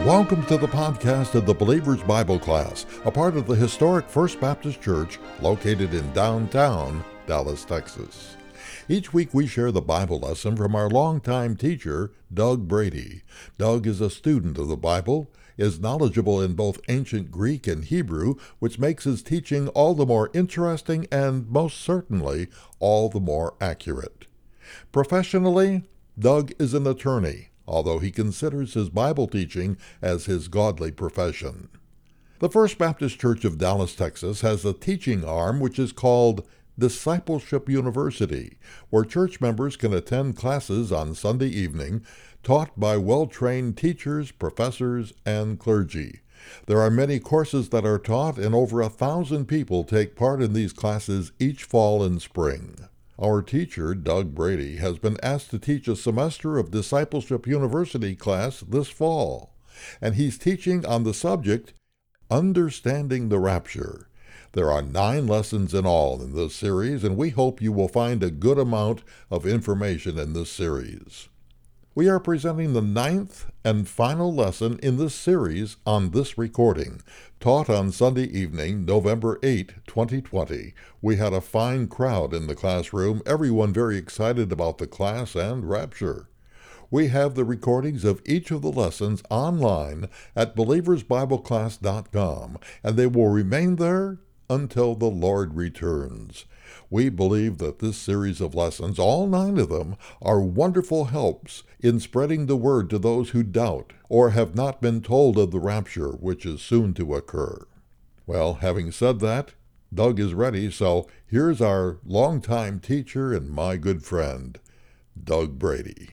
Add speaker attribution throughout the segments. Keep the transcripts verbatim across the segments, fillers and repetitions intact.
Speaker 1: Welcome to the podcast of the Believer's Bible Class, a part of the historic First Baptist Church located in downtown Dallas, Texas. Each week we share the Bible lesson from our longtime teacher, Doug Brady. Doug is a student of the Bible, is knowledgeable in both ancient Greek and Hebrew, which makes his teaching all the more interesting and, most certainly, all the more accurate. Professionally, Doug is an attorney, although he considers his Bible teaching as his godly profession. The First Baptist Church of Dallas, Texas has a teaching arm which is called Discipleship University, where church members can attend classes on Sunday evening taught by well-trained teachers, professors, and clergy. There are many courses that are taught, and over a thousand people take part in these classes each fall and spring. Our teacher, Doug Brady, has been asked to teach a semester of Discipleship University class this fall, and he's teaching on the subject, Understanding the Rapture. There are nine lessons in all in this series, and we hope you will find a good amount of information in this series. We are presenting the ninth and final lesson in this series on this recording, taught on Sunday evening, November eighth, twenty twenty. We had a fine crowd in the classroom, everyone very excited about the class and rapture. We have the recordings of each of the lessons online at believers bible class dot com, and they will remain there until the Lord returns. We believe that this series of lessons, all nine of them, are wonderful helps in spreading the word to those who doubt or have not been told of the rapture, which is soon to occur. Well, having said that, Doug is ready, so here's our longtime teacher and my good friend, Doug Brady.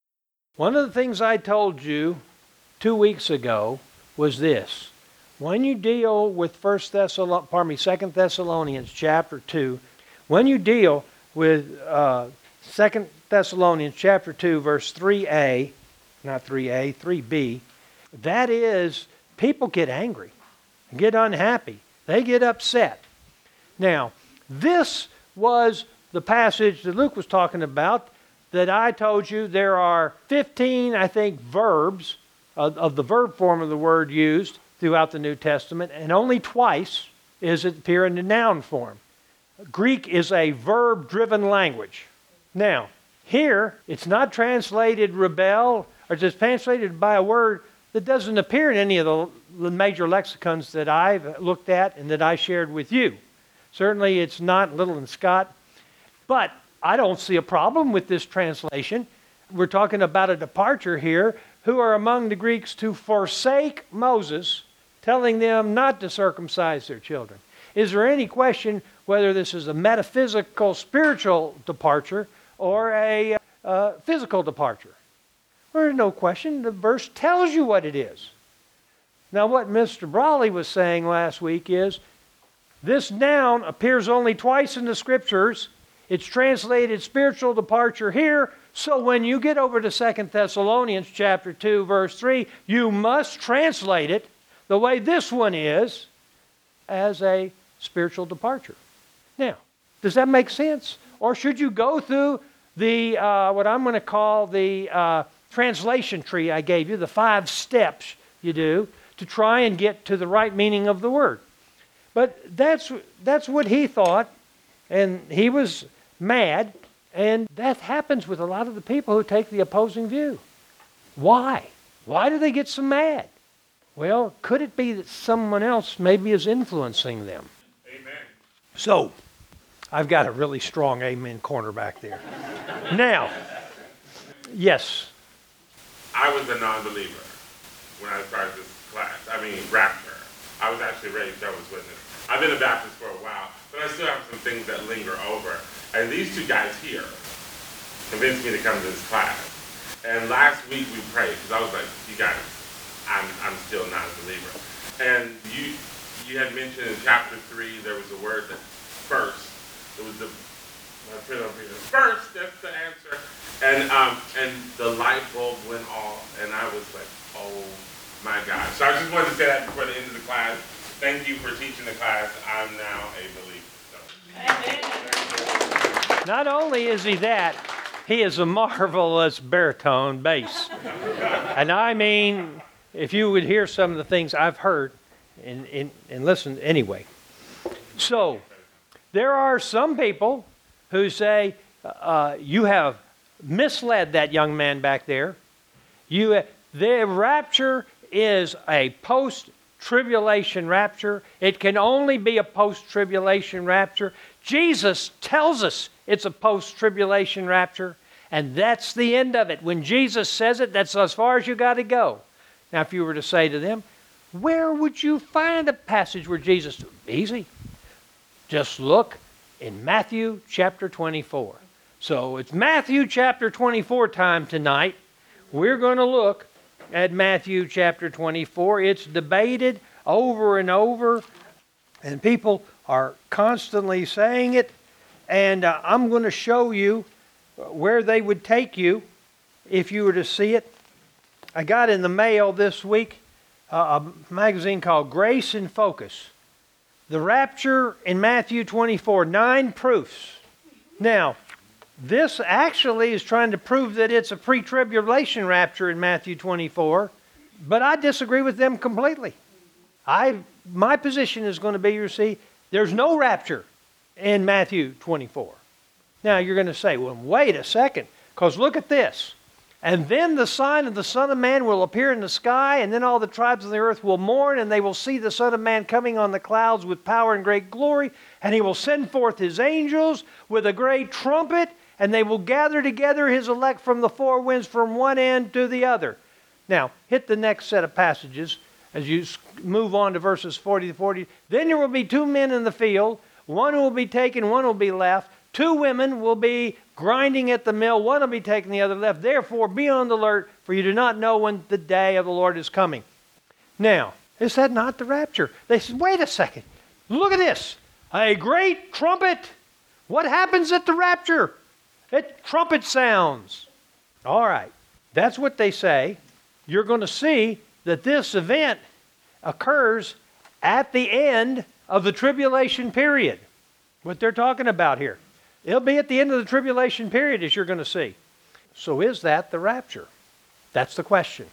Speaker 2: One of the things I told you two weeks ago was this. When you deal with First Thessalonians, pardon me, Second Thessalonians chapter two, when you deal with uh, Second Thessalonians chapter two, verse three a, not three a, three b, that is, people get angry, get unhappy, they get upset. Now, this was the passage that Luke was talking about that I told you there are fifteen, I think, verbs of, of the verb form of the word used throughout the New Testament, and only twice is it appear in the noun form. Greek is a verb-driven language. Now, here, it's not translated rebel, or just translated by a word that doesn't appear in any of the, the major lexicons that I've looked at and that I shared with you. Certainly, it's not Little and Scott, but I don't see a problem with this translation. We're talking about a departure here. Who are among the Greeks to forsake Moses, telling them not to circumcise their children. Is there any question whether this is a metaphysical, spiritual departure or a uh, physical departure? There's no question. The verse tells you what it is. Now, what Mister Brawley was saying last week is this noun appears only twice in the Scriptures. It's translated spiritual departure here. So when you get over to Second Thessalonians chapter two, verse three, you must translate it the way this one is, as a spiritual departure. Now, does that make sense? Or should you go through the, uh, what I'm going to call the uh, translation tree I gave you, the five steps you do to try and get to the right meaning of the word? But that's, that's what he thought, and he was mad. And that happens with a lot of the people who take the opposing view. Why? Why do they get so mad? Well, could it be that someone else maybe is influencing them?
Speaker 3: Amen.
Speaker 2: So, I've got a really strong amen corner back there. Now, yes?
Speaker 3: I was a non-believer when I started this class. I mean, rapture. I was actually raised Jehovah's Witness. I've been a Baptist for a while, but I still have some things that linger over. And these two guys here convinced me to come to this class. And last week we prayed, because I was like, you guys, I'm I'm still not a believer. And you you had mentioned in chapter three, there was a word that first. It was the, my friend over here, first, that's the answer. And, um, and the light bulb went off, and I was like, oh my God. So I just wanted to say that before the end of the class. Thank you for teaching the class. I'm now a believer. So.
Speaker 2: Amen. Not only is he that, he is a marvelous baritone bass. And I mean, if you would hear some of the things I've heard and, and, and listen anyway. So, there are some people who say, uh, you have misled that young man back there. You, the rapture is a post-tribulation rapture. It can only be a post-tribulation rapture. Jesus tells us it's a post-tribulation rapture, and that's the end of it. When Jesus says it, that's as far as you got to go. Now, if you were to say to them, where would you find a passage where Jesus... Easy. Just look in Matthew chapter twenty-four. So it's Matthew chapter twenty-four time tonight. We're going to look at Matthew chapter twenty-four. It's debated over and over, and people are constantly saying it. And uh, I'm going to show you where they would take you if you were to see it. I got in the mail this week uh, a magazine called Grace in Focus. The rapture in Matthew twenty-four, nine proofs. Now, this actually is trying to prove that it's a pre-tribulation rapture in Matthew twenty-four, but I disagree with them completely. I, my position is going to be, you see, there's no rapture in Matthew twenty-four. Now, you're going to say, well, wait a second, because look at this. And then the sign of the Son of Man will appear in the sky, and then all the tribes of the earth will mourn, and they will see the Son of Man coming on the clouds with power and great glory, and he will send forth his angels with a great trumpet, and they will gather together his elect from the four winds from one end to the other. Now, hit the next set of passages as you move on to verses forty to forty. Then there will be two men in the field, one will be taken, one will be left. Two women will be grinding at the mill, one will be taken, the other left. Therefore, be on the alert, for you do not know when the day of the Lord is coming. Now, is that not the rapture? They said, wait a second. Look at this. A great trumpet. What happens at the rapture? It trumpet sounds. All right. That's what they say. You're going to see that this event occurs at the end of the tribulation period. What they're talking about here. It'll be at the end of the tribulation period, as you're going to see. So is that the rapture? That's the question.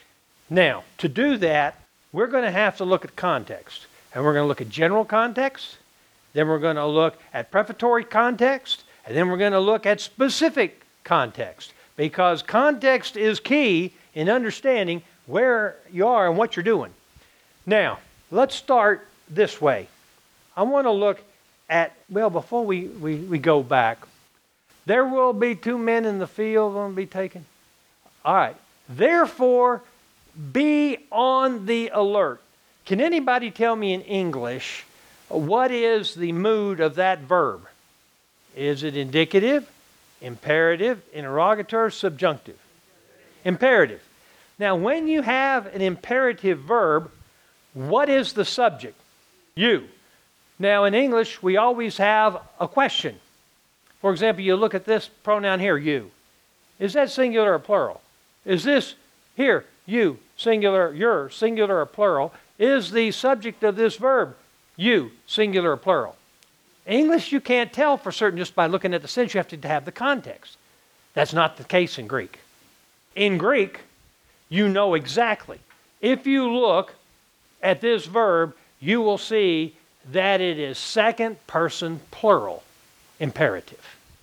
Speaker 2: Now, to do that, we're going to have to look at context. And we're going to look at general context. Then we're going to look at prefatory context. And then we're going to look at specific context. Because context is key in understanding where you are and what you're doing. Now, let's start this way. I want to look at, well, before we, we, we go back, there will be two men in the field going to be taken. All right. Therefore, be on the alert. Can anybody tell me in English what is the mood of that verb? Is it indicative, imperative, interrogator, subjunctive? Imperative. Now, when you have an imperative verb, what is the subject? You. Now, in English, we always have a question. For example, you look at this pronoun here, you. Is that singular or plural? Is this here, you, singular, your, singular or plural? Is the subject of this verb you, singular or plural? English, you can't tell for certain just by looking at the sentence. You have to have the context. That's not the case in Greek. In Greek, you know exactly. If you look at this verb, you will see that it is second person plural imperative.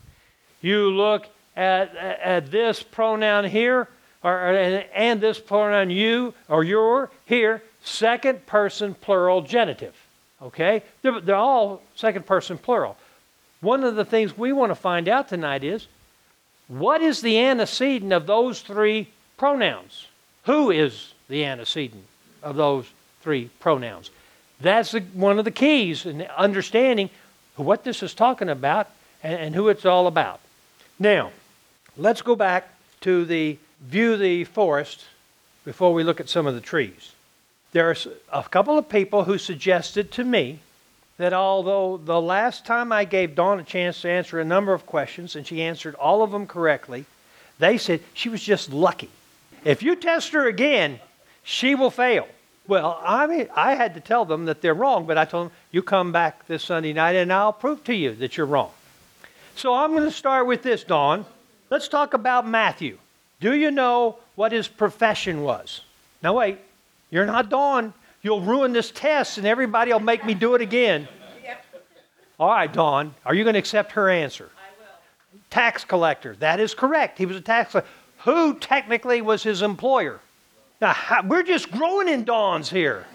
Speaker 2: You look at, at this pronoun here, or, and this pronoun you or your here, second person plural genitive. Okay? They're, they're all second person plural. One of the things we want to find out tonight is, what is the antecedent of those three pronouns? Who is the antecedent of those three pronouns? That's the, one of the keys in understanding what this is talking about and, and who it's all about. Now, let's go back to the view the forest before we look at some of the trees. There are a couple of people who suggested to me that although the last time I gave Dawn a chance to answer a number of questions and she answered all of them correctly, they said she was just lucky. If you test her again, she will fail. Well, I mean, I had to tell them that they're wrong, but I told them, you come back this Sunday night and I'll prove to you that you're wrong. So I'm going to start with this, Dawn. Let's talk about Matthew. Do you know what his profession was? Now wait, you're not Dawn. You'll ruin this test and everybody will make me do it again.
Speaker 4: Yep.
Speaker 2: All right, Dawn, are you going to accept her answer?
Speaker 4: I will.
Speaker 2: Tax collector. That is correct. He was a tax collector. Who technically was his employer? Now, how, we're just growing in Dawns here.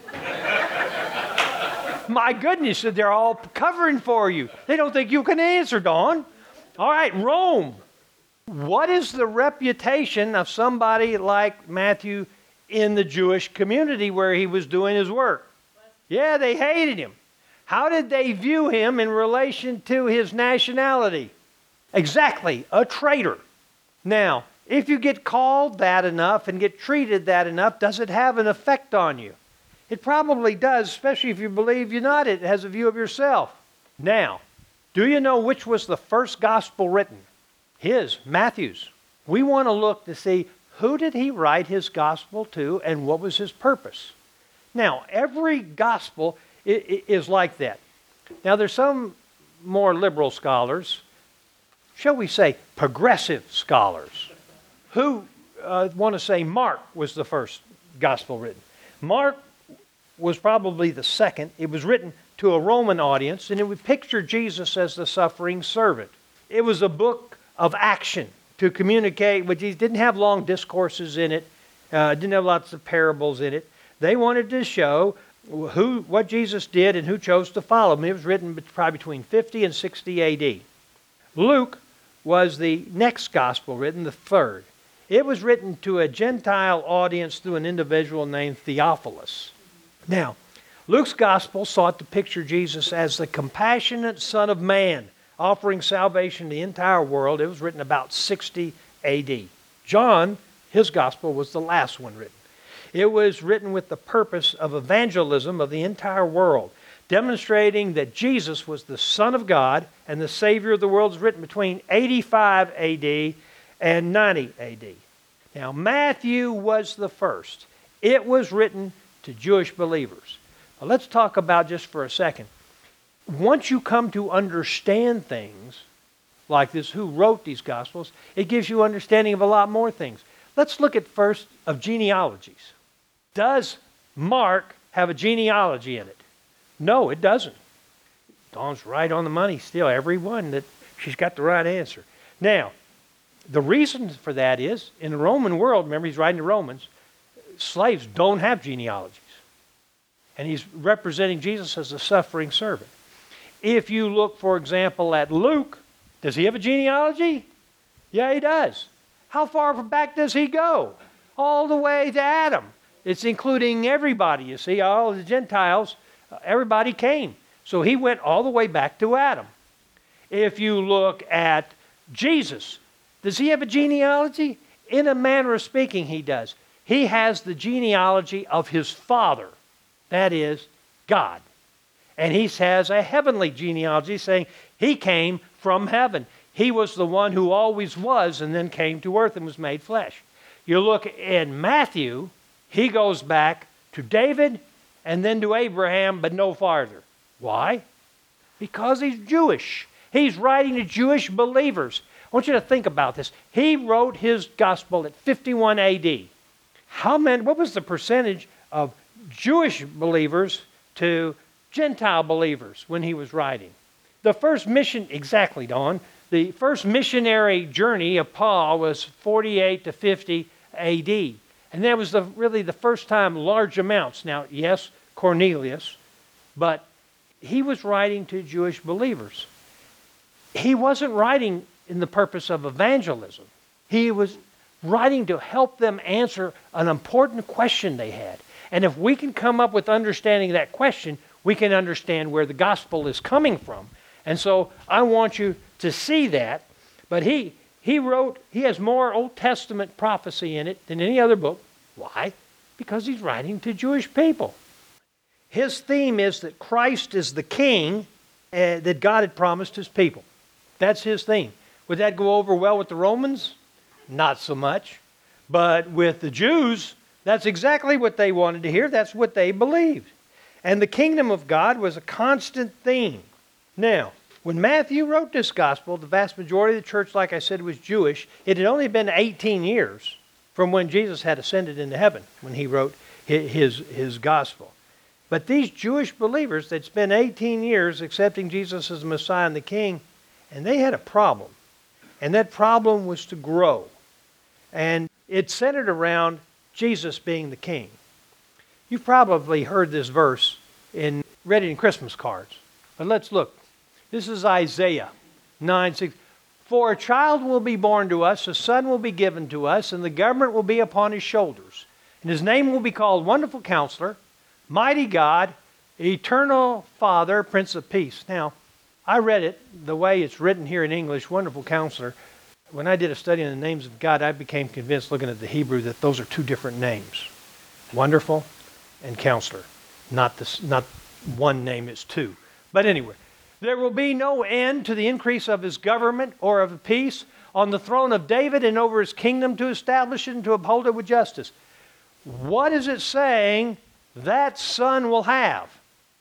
Speaker 2: My goodness, they're all covering for you. They don't think you can answer, Dawn. All right, Rome. What is the reputation of somebody like Matthew in the Jewish community where he was doing his work? Yeah, they hated him. How did they view him in relation to his nationality? Exactly, a traitor. Now, if you get called that enough and get treated that enough, does it have an effect on you? It probably does, especially if you believe you're not. It has a view of yourself. Now, do you know which was the first gospel written? His, Matthew's. We want to look to see who did he write his gospel to and what was his purpose. Now, every gospel is like that. Now, there's some more liberal scholars, shall we say progressive scholars, who uh, want to say Mark was the first gospel written. Mark was probably the second. It was written to a Roman audience, and it would picture Jesus as the suffering servant. It was a book of action to communicate, which he didn't have long discourses in it, uh, didn't have lots of parables in it. They wanted to show who, what Jesus did and who chose to follow him. It was written probably between fifty and sixty A D. Luke was the next gospel written, the third. It was written to a Gentile audience through an individual named Theophilus. Now, Luke's gospel sought to picture Jesus as the compassionate Son of Man, offering salvation to the entire world. It was written about sixty A D. John, his gospel, was the last one written. It was written with the purpose of evangelism of the entire world, demonstrating that Jesus was the Son of God and the Savior of the world. It was written between eighty-five A D and ninety A D. Now, Matthew was the first. It was written to Jewish believers. Now, let's talk about just for a second. Once you come to understand things like this, who wrote these Gospels, it gives you understanding of a lot more things. Let's look at first of genealogies. Does Mark have a genealogy in it? No, it doesn't. Dawn's right on the money still. Every one that she's got the right answer. Now, the reason for that is, in the Roman world, remember he's writing to Romans, slaves don't have genealogies. And he's representing Jesus as a suffering servant. If you look, for example, at Luke, does he have a genealogy? Yeah, he does. How far back does he go? All the way to Adam. It's including everybody, you see, all the Gentiles, everybody came. So he went all the way back to Adam. If you look at Jesus, does he have a genealogy? In a manner of speaking, he does. He has the genealogy of his father, that is, God. And he has a heavenly genealogy saying he came from heaven. He was the one who always was and then came to earth and was made flesh. You look in Matthew, he goes back to David and then to Abraham, but no farther. Why? Because he's Jewish. He's writing to Jewish believers. I want you to think about this. He wrote his gospel at fifty-one A D. How many, what was the percentage of Jewish believers to Gentile believers when he was writing? The first mission, exactly, Dawn, the first missionary journey of Paul was forty-eight to fifty A D. And that was the, really the first time large amounts. Now, yes, Cornelius, but he was writing to Jewish believers. He wasn't writing in the purpose of evangelism. He was writing to help them answer an important question they had. And if we can come up with understanding that question, we can understand where the gospel is coming from. And so I want you to see that. But he he wrote, he has more Old Testament prophecy in it than any other book. Why? Because he's writing to Jewish people. His theme is that Christ is the king uh, that God had promised his people. That's his theme. Would that go over well with the Romans? Not so much. But with the Jews, that's exactly what they wanted to hear. That's what they believed. And the kingdom of God was a constant theme. Now, when Matthew wrote this gospel, the vast majority of the church, like I said, was Jewish. It had only been eighteen years from when Jesus had ascended into heaven, when he wrote his, his, his gospel. But these Jewish believers that spent eighteen years accepting Jesus as the Messiah and the King, and they had a problem. And that problem was to grow. And it centered around Jesus being the King. You've probably heard this verse in read it in Christmas cards. But let's look. This is Isaiah nine six. For a child will be born to us, a son will be given to us, and the government will be upon his shoulders. And his name will be called Wonderful Counselor, Mighty God, Eternal Father, Prince of Peace. Now, I read it the way it's written here in English, Wonderful Counselor. When I did a study on the names of God, I became convinced looking at the Hebrew that those are two different names. Wonderful and Counselor. Not, this, not one name, it's two. But anyway, there will be no end to the increase of his government or of peace on the throne of David and over his kingdom to establish it and to uphold it with justice. What is it saying that son will have?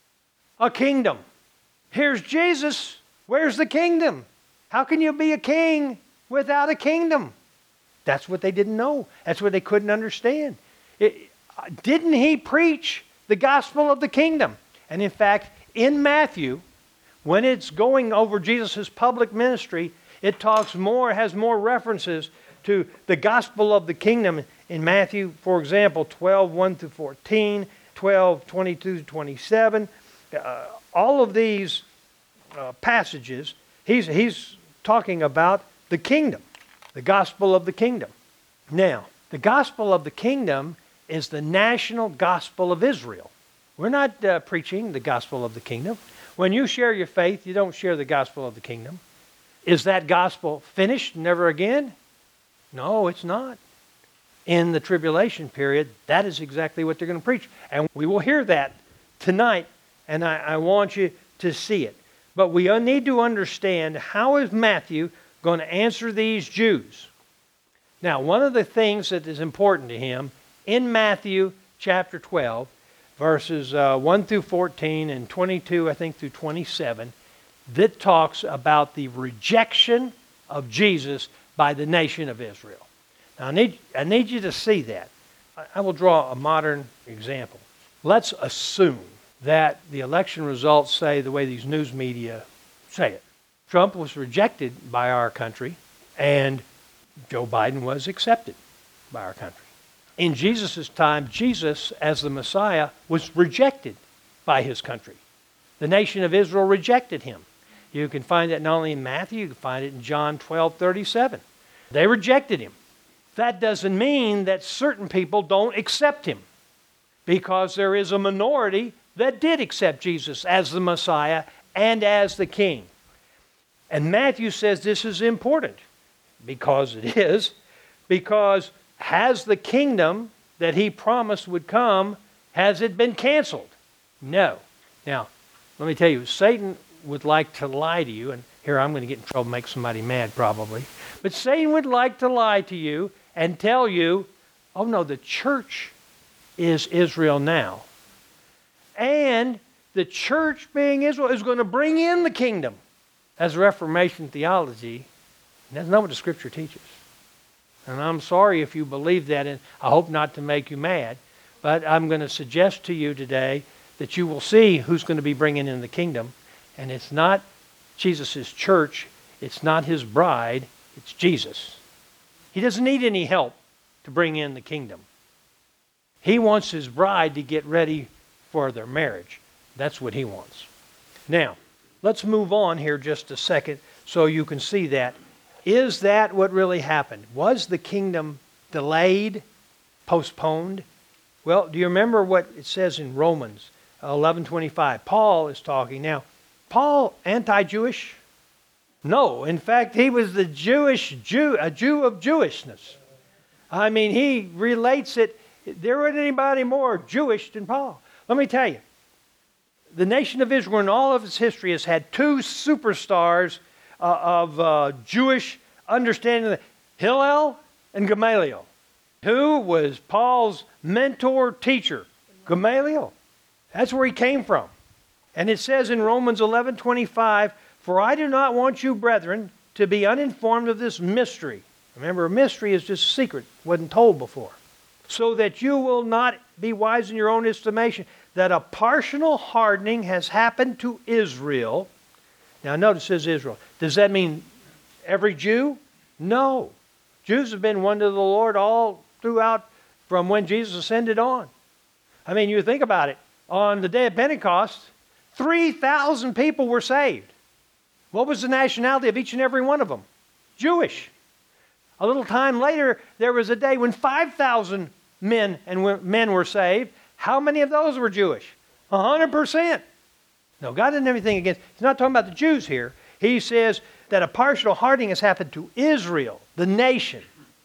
Speaker 2: A kingdom. Here's Jesus. Where's the kingdom? How can you be a king without a kingdom? That's what they didn't know. That's what they couldn't understand. It, didn't he preach the gospel of the kingdom? And in fact, in Matthew, when it's going over Jesus' public ministry, it talks more, has more references to the gospel of the kingdom. In Matthew, for example, twelve, one through fourteen, twelve, twenty-two to twenty-seven, uh, all of these uh, passages, he's, he's talking about the kingdom, the gospel of the kingdom. Now, the gospel of the kingdom is the national gospel of Israel. We're not uh, preaching the gospel of the kingdom. When you share your faith, you don't share the gospel of the kingdom. Is that gospel finished, never again? No, it's not. In the tribulation period, that is exactly what they're going to preach. And we will hear that tonight, and I, I want you to see it. But we need to understand, how is Matthew going to answer these Jews? Now, one of the things that is important to him, in Matthew chapter twelve, verses uh, one through fourteen and twenty-two, I think, through twenty-seven, that talks about the rejection of Jesus by the nation of Israel. Now, I need, I need you to see that. I, I will draw a modern example. Let's assume that the election results say the way these news media say it. Trump was rejected by our country, and Joe Biden was accepted by our country. In Jesus' time, Jesus, as the Messiah, was rejected by his country. The nation of Israel rejected him. You can find that not only in Matthew, you can find it in John twelve thirty-seven. They rejected him. That doesn't mean that certain people don't accept him, because there is a minority that did accept Jesus as the Messiah and as the King. And Matthew says this is important, because it is, because has the kingdom that he promised would come, has it been canceled? No. Now, let me tell you, Satan would like to lie to you, and here I'm going to get in trouble and make somebody mad probably, but Satan would like to lie to you and tell you, oh no, the church is Israel now. And the church being Israel is going to bring in the kingdom. As Reformation theology, that's not what the Scripture teaches. And I'm sorry if you believe that, and I hope not to make you mad, but I'm going to suggest to you today that you will see who's going to be bringing in the kingdom. And it's not Jesus' church, it's not his bride, it's Jesus. He doesn't need any help to bring in the kingdom. He wants his bride to get ready for their marriage. That's what he wants. Now, let's move on here just a second so you can see that. Is that what really happened? Was the kingdom delayed, postponed? Well, do you remember what it says in Romans eleven twenty-five? Paul is talking. Now, Paul anti-Jewish? No. In fact, he was the Jewish Jew, a Jew of Jewishness. I mean, he relates it. There wasn't anybody more Jewish than Paul. Let me tell you, the nation of Israel in all of its history has had two superstars uh, of uh, Jewish understanding, Hillel and Gamaliel. Who was Paul's mentor, teacher? Gamaliel. That's where he came from. And it says in Romans eleven twenty-five, for I do not want you, brethren, to be uninformed of this mystery. Remember, a mystery is just a secret, wasn't told before. So that you will not be wise in your own estimation, that a partial hardening has happened to Israel. Now notice it says Israel. Does that mean every Jew? No. Jews have been one to the Lord all throughout from when Jesus ascended on. I mean, you think about it. On the day of Pentecost, three thousand people were saved. What was the nationality of each and every one of them? Jewish. A little time later, there was a day when five thousand men and men were saved. How many of those were Jewish? one hundred percent. No, God didn't have anything against. He's not talking about the Jews here. He says that a partial hardening has happened to Israel, the nation,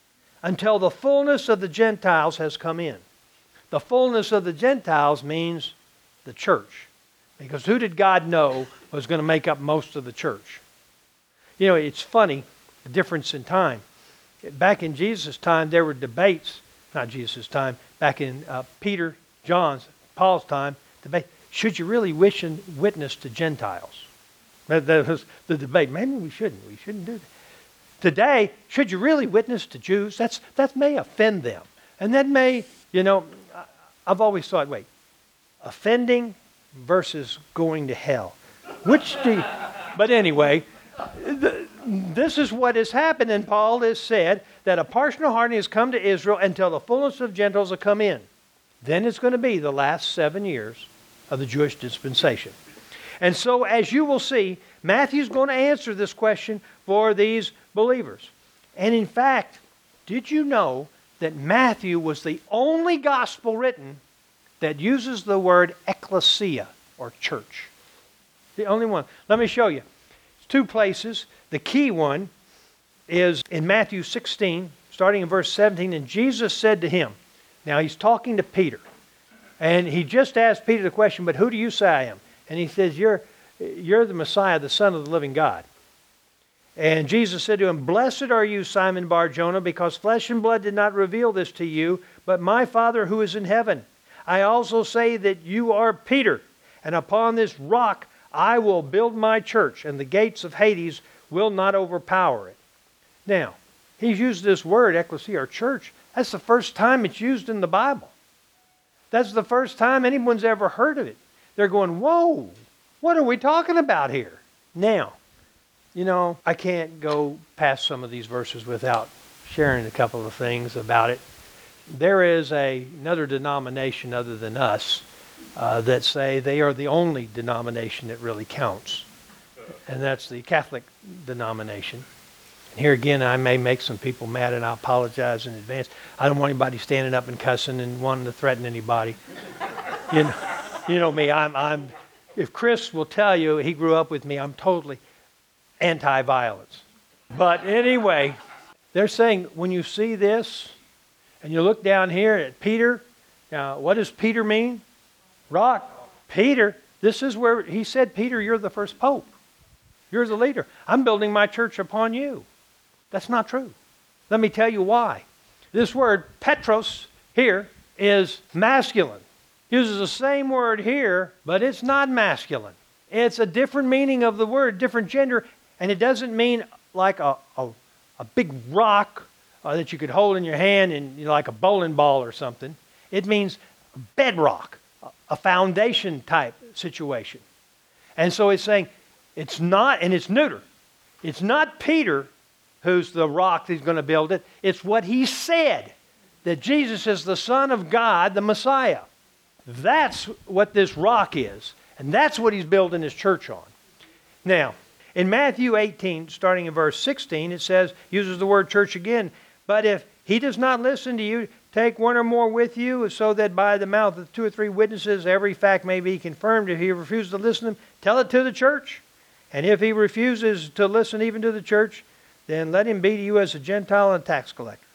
Speaker 2: until the fullness of the Gentiles has come in. The fullness of the Gentiles means the church. Because who did God know was going to make up most of the church? You know, it's funny, the difference in time. Back in Jesus' time, there were debates, not Jesus' time, back in uh, Peter, John's, Paul's time, debate. Should you really wish and witness to Gentiles? That, that was the debate. Maybe we shouldn't. We shouldn't do that. Today, should you really witness to Jews? That's, that may offend them. And that may, you know, I've always thought, wait, offending versus going to hell. Which do you, but anyway, the, this is what has happened, and Paul has said that a partial hardening has come to Israel until the fullness of Gentiles will come in. Then it's going to be the last seven years of the Jewish dispensation. And so, as you will see, Matthew's going to answer this question for these believers. And in fact, did you know that Matthew was the only gospel written that uses the word ecclesia, or church? The only one. Let me show you. It's two places. The key one is in Matthew sixteen, starting in verse seventeen, and Jesus said to him, now he's talking to Peter, and he just asked Peter the question, but who do you say I am? And he says, you're, you're the Messiah, the Son of the living God. And Jesus said to him, blessed are you, Simon Bar-Jonah, because flesh and blood did not reveal this to you, but my Father who is in heaven. I also say that you are Peter, and upon this rock I will build my church, and the gates of Hades will not overpower it. Now, he's used this word, ecclesia, or church. That's the first time it's used in the Bible. That's the first time anyone's ever heard of it. They're going, whoa, what are we talking about here? Now, you know, I can't go past some of these verses without sharing a couple of things about it. There is a, another denomination other than us uh, that say they are the only denomination that really counts. And that's the Catholic denomination. And here again, I may make some people mad, and I apologize in advance. I don't want anybody standing up and cussing and wanting to threaten anybody. You know, you know me, I'm, I'm, if Chris will tell you, he grew up with me, I'm totally anti-violence. But anyway, they're saying when you see this, and you look down here at Peter, now what does Peter mean? Rock. Peter, this is where he said, Peter, you're the first pope. You're the leader. I'm building my church upon you. That's not true. Let me tell you why. This word, Petros, here is masculine. Uses the same word here, but it's not masculine. It's a different meaning of the word, different gender, and it doesn't mean like a, a, a big rock uh, that you could hold in your hand and you know, like a bowling ball or something. It means bedrock, a foundation type situation. And so it's saying it's not, and it's neuter. It's not Peter who's the rock that's going to build it. It's what he said, that Jesus is the Son of God, the Messiah. That's what this rock is. And that's what he's building his church on. Now, in Matthew eighteen, starting in verse sixteen, it says, uses the word church again, but if he does not listen to you, take one or more with you, so that by the mouth of two or three witnesses every fact may be confirmed. If he refuses to listen to them, tell it to the church. And if he refuses to listen even to the church, then let him be to you as a Gentile and tax collector.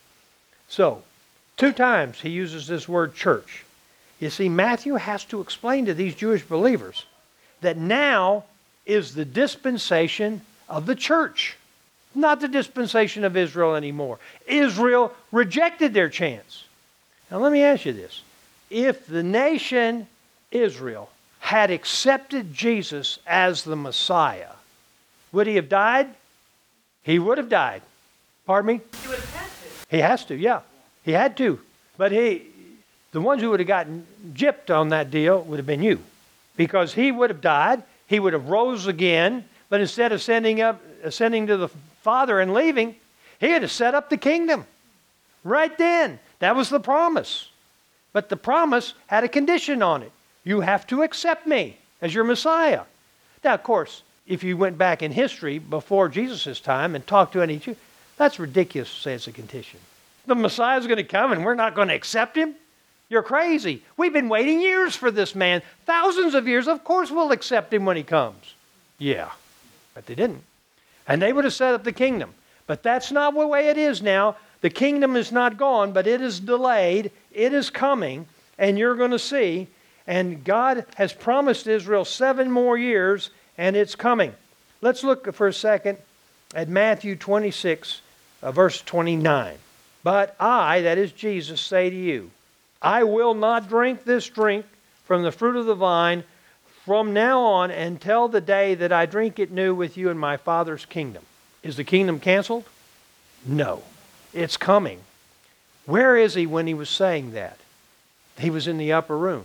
Speaker 2: So, two times he uses this word church. You see, Matthew has to explain to these Jewish believers that now is the dispensation of the church, not the dispensation of Israel anymore. Israel rejected their chance. Now let me ask you this. If the nation Israel had accepted Jesus as the Messiah, would he have died? He would have died. Pardon me?
Speaker 4: He would have had to.
Speaker 2: He has to, yeah. He had to. But he, the ones who would have gotten gypped on that deal would have been you. Because he would have died, he would have rose again, but instead of ascending up, ascending to the Father and leaving, he had to set up the kingdom. Right then. That was the promise. But the promise had a condition on it. You have to accept me as your Messiah. Now, of course, if you went back in history before Jesus' time and talked to any Jew, that's ridiculous to say it's a condition. The Messiah is going to come and we're not going to accept him? You're crazy. We've been waiting years for this man. Thousands of years. Of course we'll accept him when he comes. Yeah, but they didn't. And they would have set up the kingdom. But that's not the way it is now. The kingdom is not gone, but it is delayed. It is coming, and you're going to see. And God has promised Israel seven more years, and it's coming. Let's look for a second at Matthew twenty-six, uh, verse twenty-nine. But I, that is Jesus, say to you, I will not drink this drink from the fruit of the vine from now on until the day that I drink it new with you in my Father's kingdom. Is the kingdom canceled? No. It's coming. Where is he when he was saying that? He was in the upper room.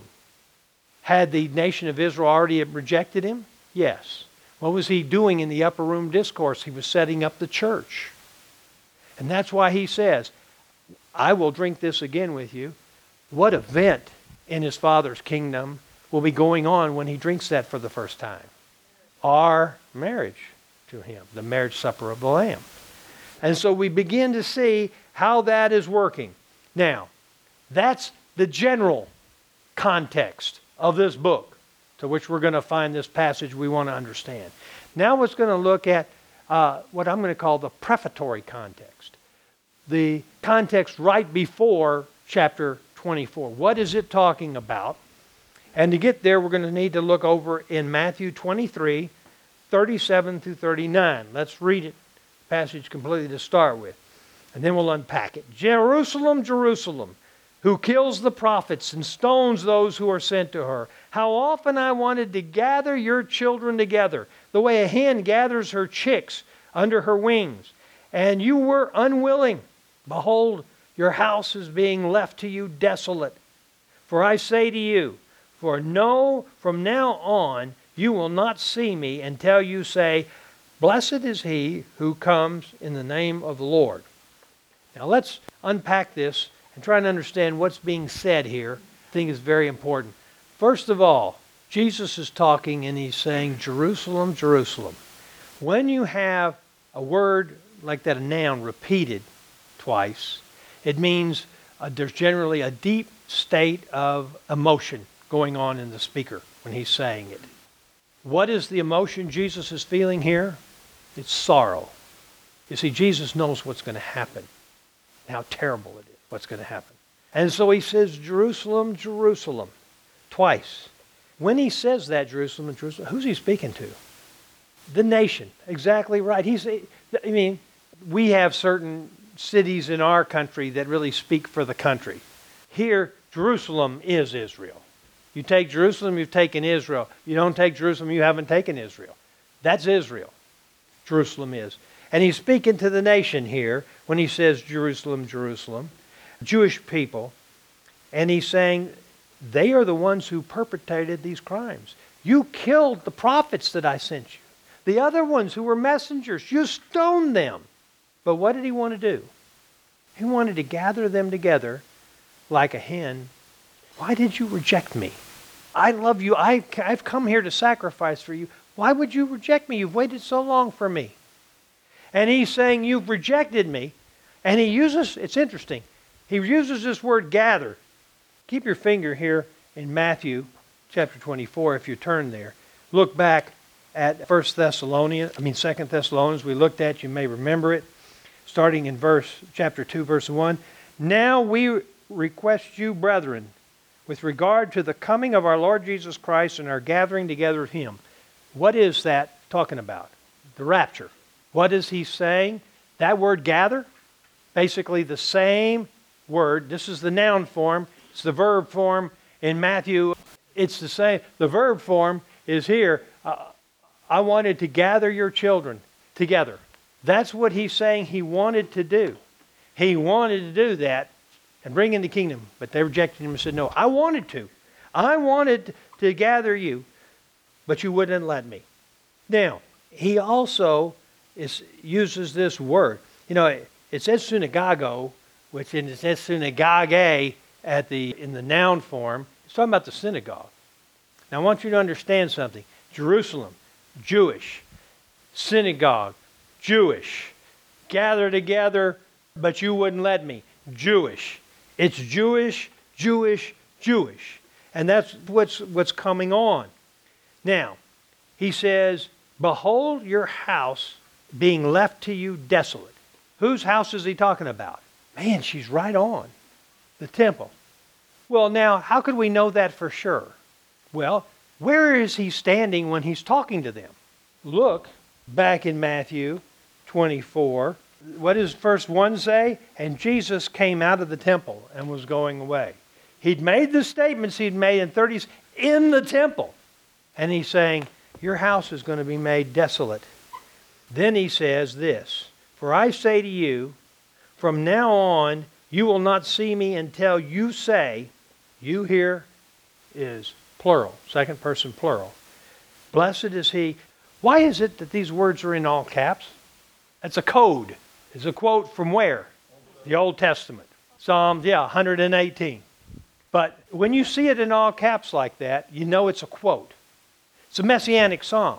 Speaker 2: Had the nation of Israel already rejected him? Yes. What was he doing in the upper room discourse? He was setting up the church. And that's why he says, I will drink this again with you. What event in his Father's kingdom will be going on when he drinks that for the first time? Our marriage to him, the marriage supper of the Lamb. And so we begin to see how that is working. Now, that's the general context of this book, to which we're going to find this passage we want to understand. Now we're going to look at uh, what I'm going to call the prefatory context. The context right before chapter twenty-four. What is it talking about? And to get there, we're going to need to look over in Matthew twenty-three, thirty-seven through thirty-nine. Let's read it, passage completely to start with. And then we'll unpack it. Jerusalem, Jerusalem, who kills the prophets and stones those who are sent to her. How often I wanted to gather your children together, the way a hen gathers her chicks under her wings. And you were unwilling. Behold, your house is being left to you desolate. For I say to you, for no, from now on, you will not see me until you say, blessed is he who comes in the name of the Lord. Now let's unpack this and try and understand what's being said here. I think is very important. First of all, Jesus is talking and he's saying, Jerusalem, Jerusalem. When you have a word like that, a noun, repeated twice, it means uh, there's generally a deep state of emotion going on in the speaker when he's saying it. What is the emotion Jesus is feeling here? It's sorrow. You see, Jesus knows what's going to happen, how terrible it is, what's going to happen. And so he says, Jerusalem, Jerusalem, twice. When he says that, Jerusalem, Jerusalem, who's he speaking to? The nation. Exactly right. He's, I mean, we have certain cities in our country that really speak for the country. Here, Jerusalem is Israel. You take Jerusalem, you've taken Israel. You don't take Jerusalem, you haven't taken Israel. That's Israel. Jerusalem is. And he's speaking to the nation here when he says Jerusalem, Jerusalem, Jewish people. And he's saying they are the ones who perpetrated these crimes. You killed the prophets that I sent you. The other ones who were messengers, you stoned them. But what did he want to do? He wanted to gather them together like a hen. Why did you reject me? I love you. I, I've come here to sacrifice for you. Why would you reject me? You've waited so long for me. And he's saying, you've rejected me. And he uses, it's interesting, he uses this word gather. Keep your finger here in Matthew chapter twenty-four if you turn there. Look back at First Thessalonians, I mean Second Thessalonians we looked at, you may remember it, starting in verse chapter two, verse one. Now we request you, brethren, with regard to the coming of our Lord Jesus Christ and our gathering together with him. What is that talking about? The rapture. What is he saying? That word gather, basically the same word. This is the noun form. It's the verb form in Matthew. It's the same. The verb form is here. Uh, I wanted to gather your children together. That's what he's saying he wanted to do. He wanted to do that and bring in the kingdom, but they rejected him and said, no, I wanted to. I wanted to gather you, but you wouldn't let me. Now, he also is, uses this word. You know, it, it says synagogo, which in, it says synagogue at the, in the noun form. It's talking about the synagogue. Now, I want you to understand something. Jerusalem, Jewish. Synagogue, Jewish. Gather together, but you wouldn't let me. Jewish. It's Jewish, Jewish, Jewish. And that's what's, what's coming on. Now, he says, behold your house being left to you desolate. Whose house is he talking about? Man, she's right on. The temple. Well, now, how could we know that for sure? Well, where is he standing when he's talking to them? Look back in Matthew twenty-four. What does verse one say? And Jesus came out of the temple and was going away. He'd made the statements he'd made in thirties in the temple. And he's saying, your house is going to be made desolate. Then he says this, for I say to you, from now on, you will not see me until you say, you here is plural, second person plural. Blessed is he. Why is it that these words are in all caps? That's a code. It's a quote from where? The Old Testament. Psalms, yeah, one hundred eighteen. But when you see it in all caps like that, you know it's a quote. It's a messianic psalm.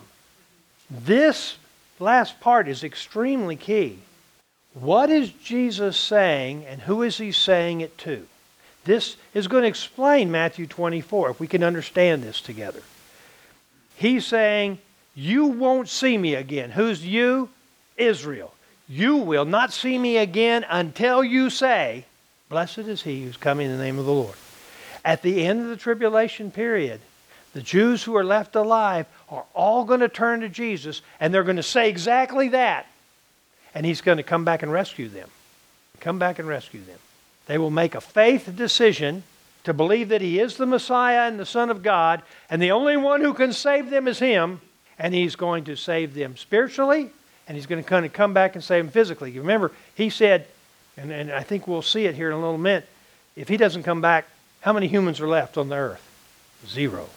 Speaker 2: This last part is extremely key. What is Jesus saying and who is he saying it to? This is going to explain Matthew twenty-four, if we can understand this together. He's saying, you won't see me again. Who's you? Israel. You will not see me again until you say, blessed is he who's coming in the name of the Lord. At the end of the tribulation period, the Jews who are left alive are all going to turn to Jesus, and they're going to say exactly that. And he's going to come back and rescue them. Come back and rescue them. They will make a faith decision to believe that he is the Messiah and the Son of God, and the only one who can save them is him, and he's going to save them spiritually, and he's going to kind of come back and save them physically. You remember, he said, and, and I think we'll see it here in a little minute, if he doesn't come back, how many humans are left on the earth? Zero.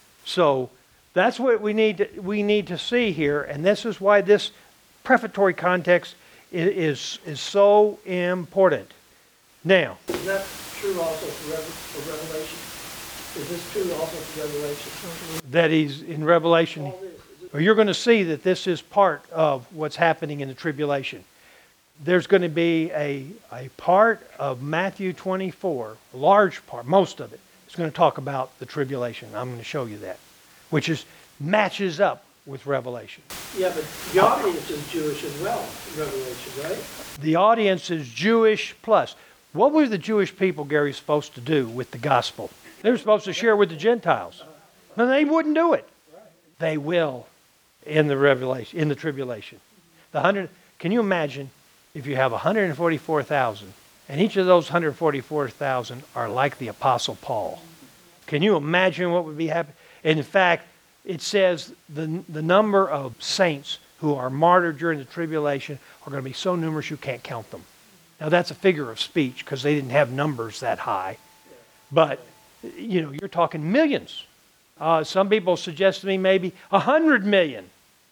Speaker 2: So that's what we need to, we need to see here, and this is why this prefatory context is, is, is so important. Now,
Speaker 4: is that true also for, Revel- for Revelation? Is this true also for Revelation?
Speaker 2: That he's in Revelation.
Speaker 4: All this, is it-
Speaker 2: Well, you're going to see that this is part of what's happening in the tribulation. There's going to be a, a part of Matthew twenty-four, a large part, most of it, is going to talk about the tribulation. I'm going to show you that, which is matches up with Revelation.
Speaker 4: Yeah, but the audience is Jewish as well in Revelation, right?
Speaker 2: The audience is Jewish plus. What were the Jewish people, Gary, supposed to do with the gospel? They were supposed to share with the Gentiles. But they wouldn't do it. They will in the revelation, in the tribulation. The hundred. Can you imagine if you have one hundred forty-four thousand, and each of those one hundred forty-four thousand are like the Apostle Paul? Can you imagine what would be happening? In fact, it says the the number of saints who are martyred during the tribulation are going to be so numerous you can't count them. Now that's a figure of speech because they didn't have numbers that high. But, you know, you're talking millions. Uh, some people suggest to me maybe a hundred million.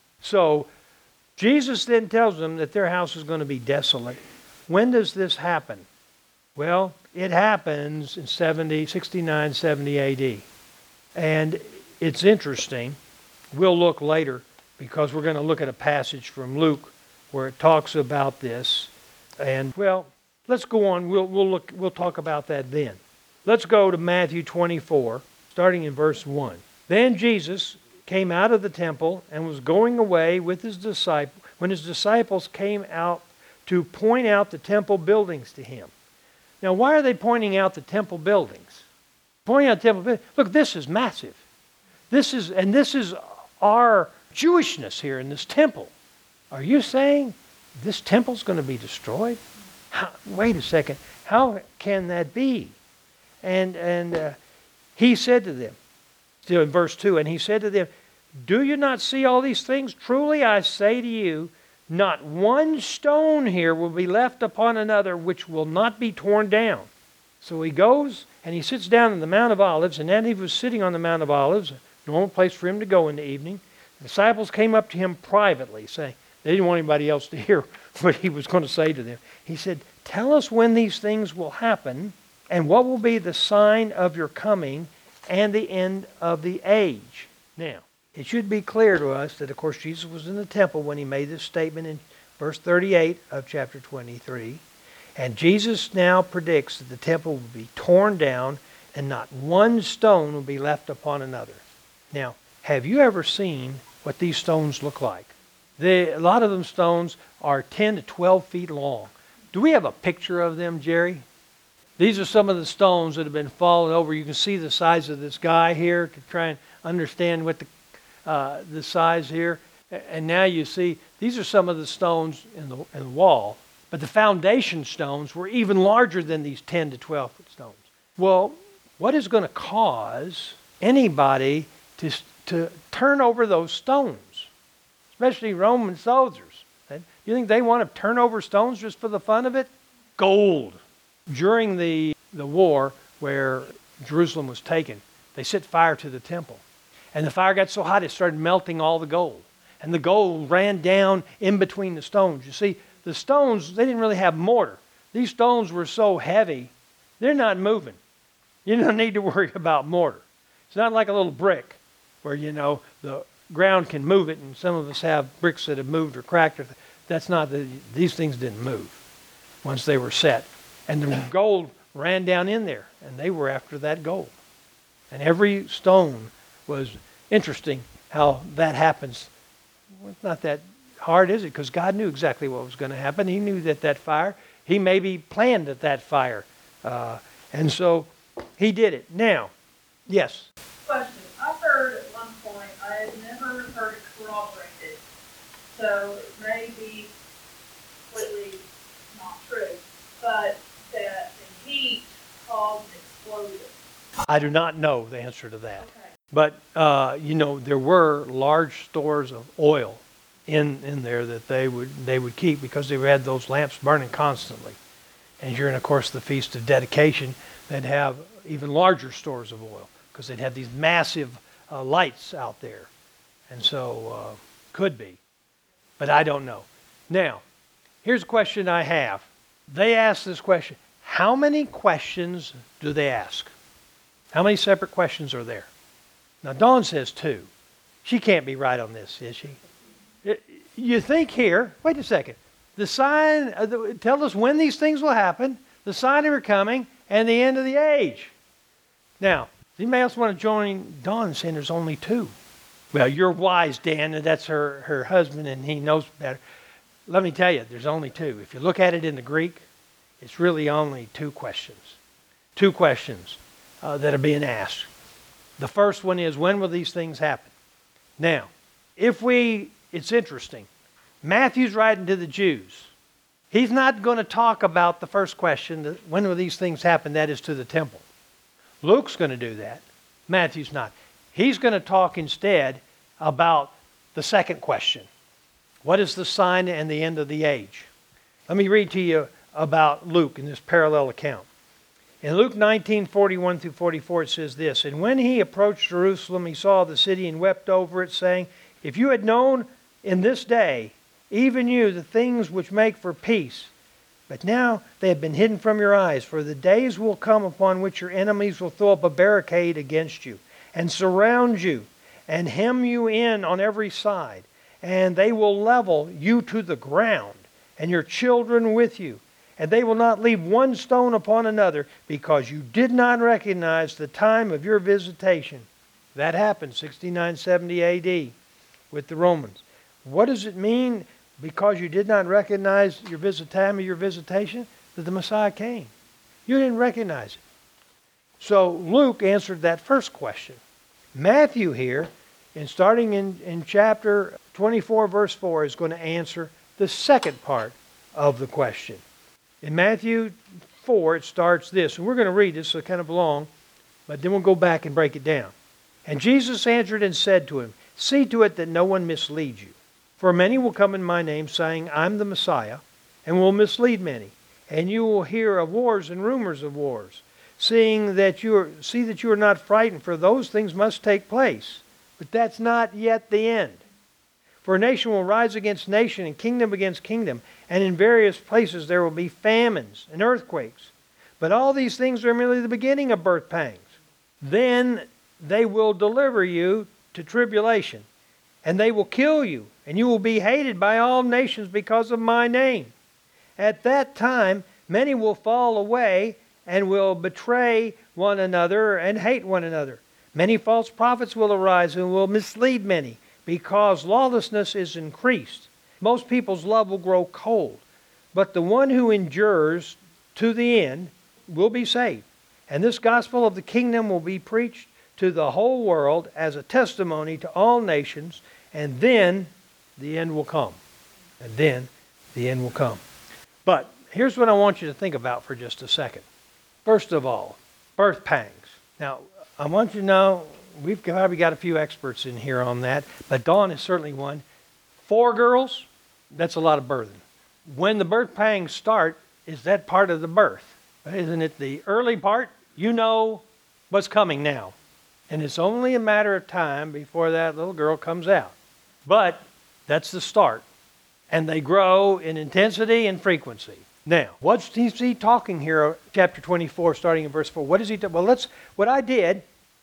Speaker 2: So Jesus then tells them that their house is going to be desolate. When does this happen? Well, it happens in seventy, sixty-nine, seventy A D. And it's interesting. We'll look later because we're going to look at a passage from Luke where it talks about this. And well, let's go on. We'll we'll look we'll talk about that then. Let's go to Matthew twenty-four, starting in verse one. Then Jesus came out of the temple and was going away with his disciples when his disciples came out to point out the temple buildings to him. Now, why are they pointing out the temple buildings? Pointing out temple buildings. Look, this is massive. This is and this is our Jewishness here in this temple. Are you saying this temple's going to be destroyed? How, wait a second. How can that be? And and uh, he said to them, still in verse two, and he said to them, do you not see all these things? Truly I say to you, Not one stone here will be left upon another which will not be torn down. So he goes and he sits down on the Mount of Olives, and as he was sitting on the Mount of Olives, a normal place for him to go in the evening, the disciples came up to him privately, saying, they didn't want anybody else to hear what he was going to say to them. He said, tell us when these things will happen, and what will be the sign of your coming and the end of the age. Now, it should be clear to us that, of course, Jesus was in the temple when he made this statement in verse thirty-eight of chapter twenty-three. And Jesus now predicts that the temple will be torn down and not one stone will be left upon another. Now, have you ever seen what these stones look like? They, a lot of them stones are ten to twelve feet long. Do we have a picture of them, Jerry? These are some of the stones that have been fallen over. You can see the size of this guy here to try and understand what the Uh, the size here, and now you see these are some of the stones in the, in the wall, but the foundation stones were even larger than these ten to twelve foot stones. Well, what is going to cause anybody to, to turn over those stones, especially Roman soldiers? You think they want to turn over stones just for the fun of it? Gold. During the, the war where Jerusalem was taken, they set fire to the temple. And the fire got so hot it started melting all the gold. And the gold ran down in between the stones. You see, the stones, they didn't really have mortar. These stones were so heavy, they're not moving. You don't need to worry about mortar. It's not like a little brick where, you know, the ground can move it, and some of us have bricks that have moved or cracked. Or that's not, the, these things didn't move once they were set. And the gold ran down in there, and they were after that gold. And every stone was interesting how that happens. Well, it's not that hard, is it? Because God knew exactly what was going to happen. He knew that that fire, he maybe planned at that fire. Uh, and so he did it. Now, yes?
Speaker 5: Question. I've heard at one point, I had never heard it corroborated, so it may be completely not true, but that the heat caused an explosion.
Speaker 2: I do not know the answer to that.
Speaker 5: Okay.
Speaker 2: But, uh, you know, there were large stores of oil in, in there that they would they would keep because they had those lamps burning constantly. And during, of course, the Feast of Dedication, they'd have even larger stores of oil because they'd have these massive uh, lights out there. And so, uh, could be. But I don't know. Now, here's a question I have. They ask this question. How many questions do they ask? How many separate questions are there? Now, Dawn says two. She can't be right on this, is she? You think here, wait a second, the sign, uh, the, tell us when these things will happen, the sign of your coming, and the end of the age. Now, does anybody else want to join Dawn saying there's only two? Well, you're wise, Dan, and that's her, her husband, and he knows better. Let me tell you, there's only two. If you look at it in the Greek, it's really only two questions. Two questions uh, that are being asked. The first one is, when will these things happen? Now, if we, it's interesting. Matthew's writing to the Jews. He's not going to talk about the first question, when will these things happen, that is to the temple. Luke's going to do that. Matthew's not. He's going to talk instead about the second question. What is the sign and the end of the age? Let me read to you about Luke in this parallel account. In Luke nineteen, forty-one through forty-four, it says this, and when he approached Jerusalem, he saw the city and wept over it, saying, if you had known in this day, even you, the things which make for peace, but now they have been hidden from your eyes, for the days will come upon which your enemies will throw up a barricade against you, and surround you, and hem you in on every side, and they will level you to the ground, and your children with you. And they will not leave one stone upon another, because you did not recognize the time of your visitation. That happened sixty-nine seventy A D with the Romans. What does it mean, because you did not recognize your visit time of your visitation? That the Messiah came. You didn't recognize it. So Luke answered that first question. Matthew here, and starting in, in chapter twenty-four, verse four, is going to answer the second part of the question. In Matthew four, it starts this, and we're going to read this, so kind of long, but then we'll go back and break it down. And Jesus answered and said to him, see to it that no one misleads you. For many will come in my name, saying, I'm the Messiah, and will mislead many. And you will hear of wars and rumors of wars. Seeing that you are, see that you are not frightened, for those things must take place. But that's not yet the end. For nation will rise against nation, and kingdom against kingdom, and in various places there will be famines and earthquakes. But all these things are merely the beginning of birth pangs. Then they will deliver you to tribulation, and they will kill you, and you will be hated by all nations because of my name. At that time many will fall away, and will betray one another and hate one another. Many false prophets will arise and will mislead many, because lawlessness is increased. Most people's love will grow cold, but the one who endures to the end will be saved. And this gospel of the kingdom will be preached to the whole world as a testimony to all nations, and then the end will come. And then the end will come. But here's what I want you to think about for just a second. First of all, birth pangs. Now, I want you to know, we've probably got a few experts in here on that, but Dawn is certainly one. Four girls, that's a lot of birthing. When the birth pangs start, is that part of the birth? Isn't it the early part? You know what's coming now. And it's only a matter of time before that little girl comes out. But that's the start. And they grow in intensity and frequency. Now, what's he talking here, chapter twenty-four, starting in verse four? What is he? Ta- well, let's. What I did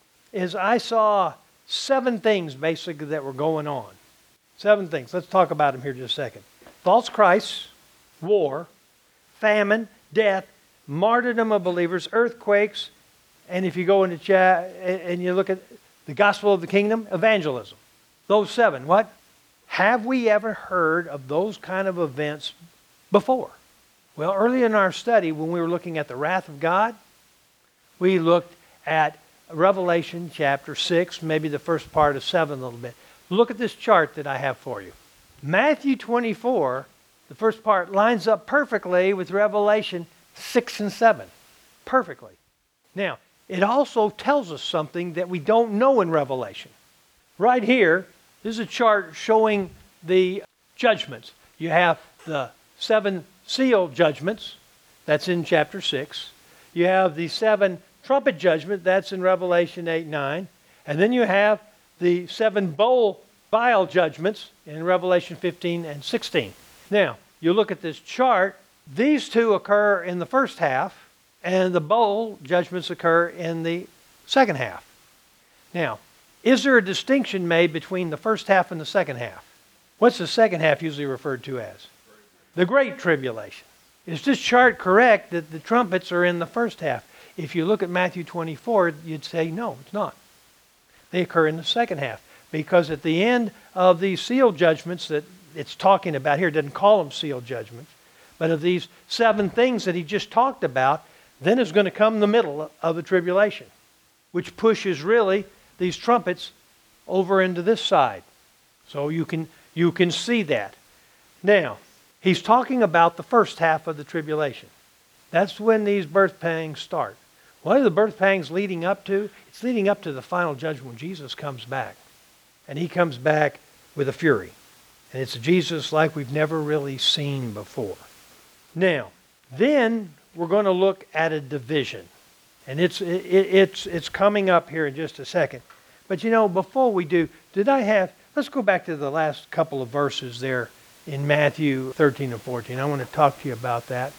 Speaker 2: is I saw seven things basically that were going on. Seven things. Let's talk about them here just a second. False Christs, war, famine, death, martyrdom of believers, earthquakes, and if you go into cha- and you look at the gospel of the kingdom, evangelism. Those seven. What? Have we ever heard of those kind of events before? Well, early in our study, when we were looking at the wrath of God, we looked at Revelation chapter six, maybe the first part of seven a little bit. Look at this chart that I have for you. Matthew twenty-four, the first part, lines up perfectly with Revelation six and seven. Perfectly. Now, it also tells us something that we don't know in Revelation. Right here, this is a chart showing the judgments. You have the seven seal judgments, that's in chapter six. You have the seven trumpet judgment, that's in Revelation eight, nine. And then you have the seven bowl vial judgments in Revelation fifteen and sixteen. Now, you look at this chart, these two occur in the first half, and the bowl judgments occur in the second half. Now, is there a distinction made between the first half and the second half? What's the second half usually referred to as? The Great Tribulation. Is this chart correct that the trumpets are in the first half? If you look at Matthew twenty-four, you'd say, no, it's not. They occur in the second half. Because at the end of these seal judgments that it's talking about here, it doesn't call them seal judgments, but of these seven things that he just talked about, then is going to come the middle of the tribulation, which pushes really these trumpets over into this side. So you can, you can see that. Now, he's talking about the first half of the tribulation. That's when these birth pangs start. What are the birth pangs leading up to? It's leading up to the final judgment when Jesus comes back. And he comes back with a fury. And it's a Jesus like we've never really seen before. Now, then we're going to look at a division. And it's, it, it's, it's coming up here in just a second. But you know, before we do, did I have, let's go back to the last couple of verses there in Matthew thirteen and fourteen. I want to talk to you about that.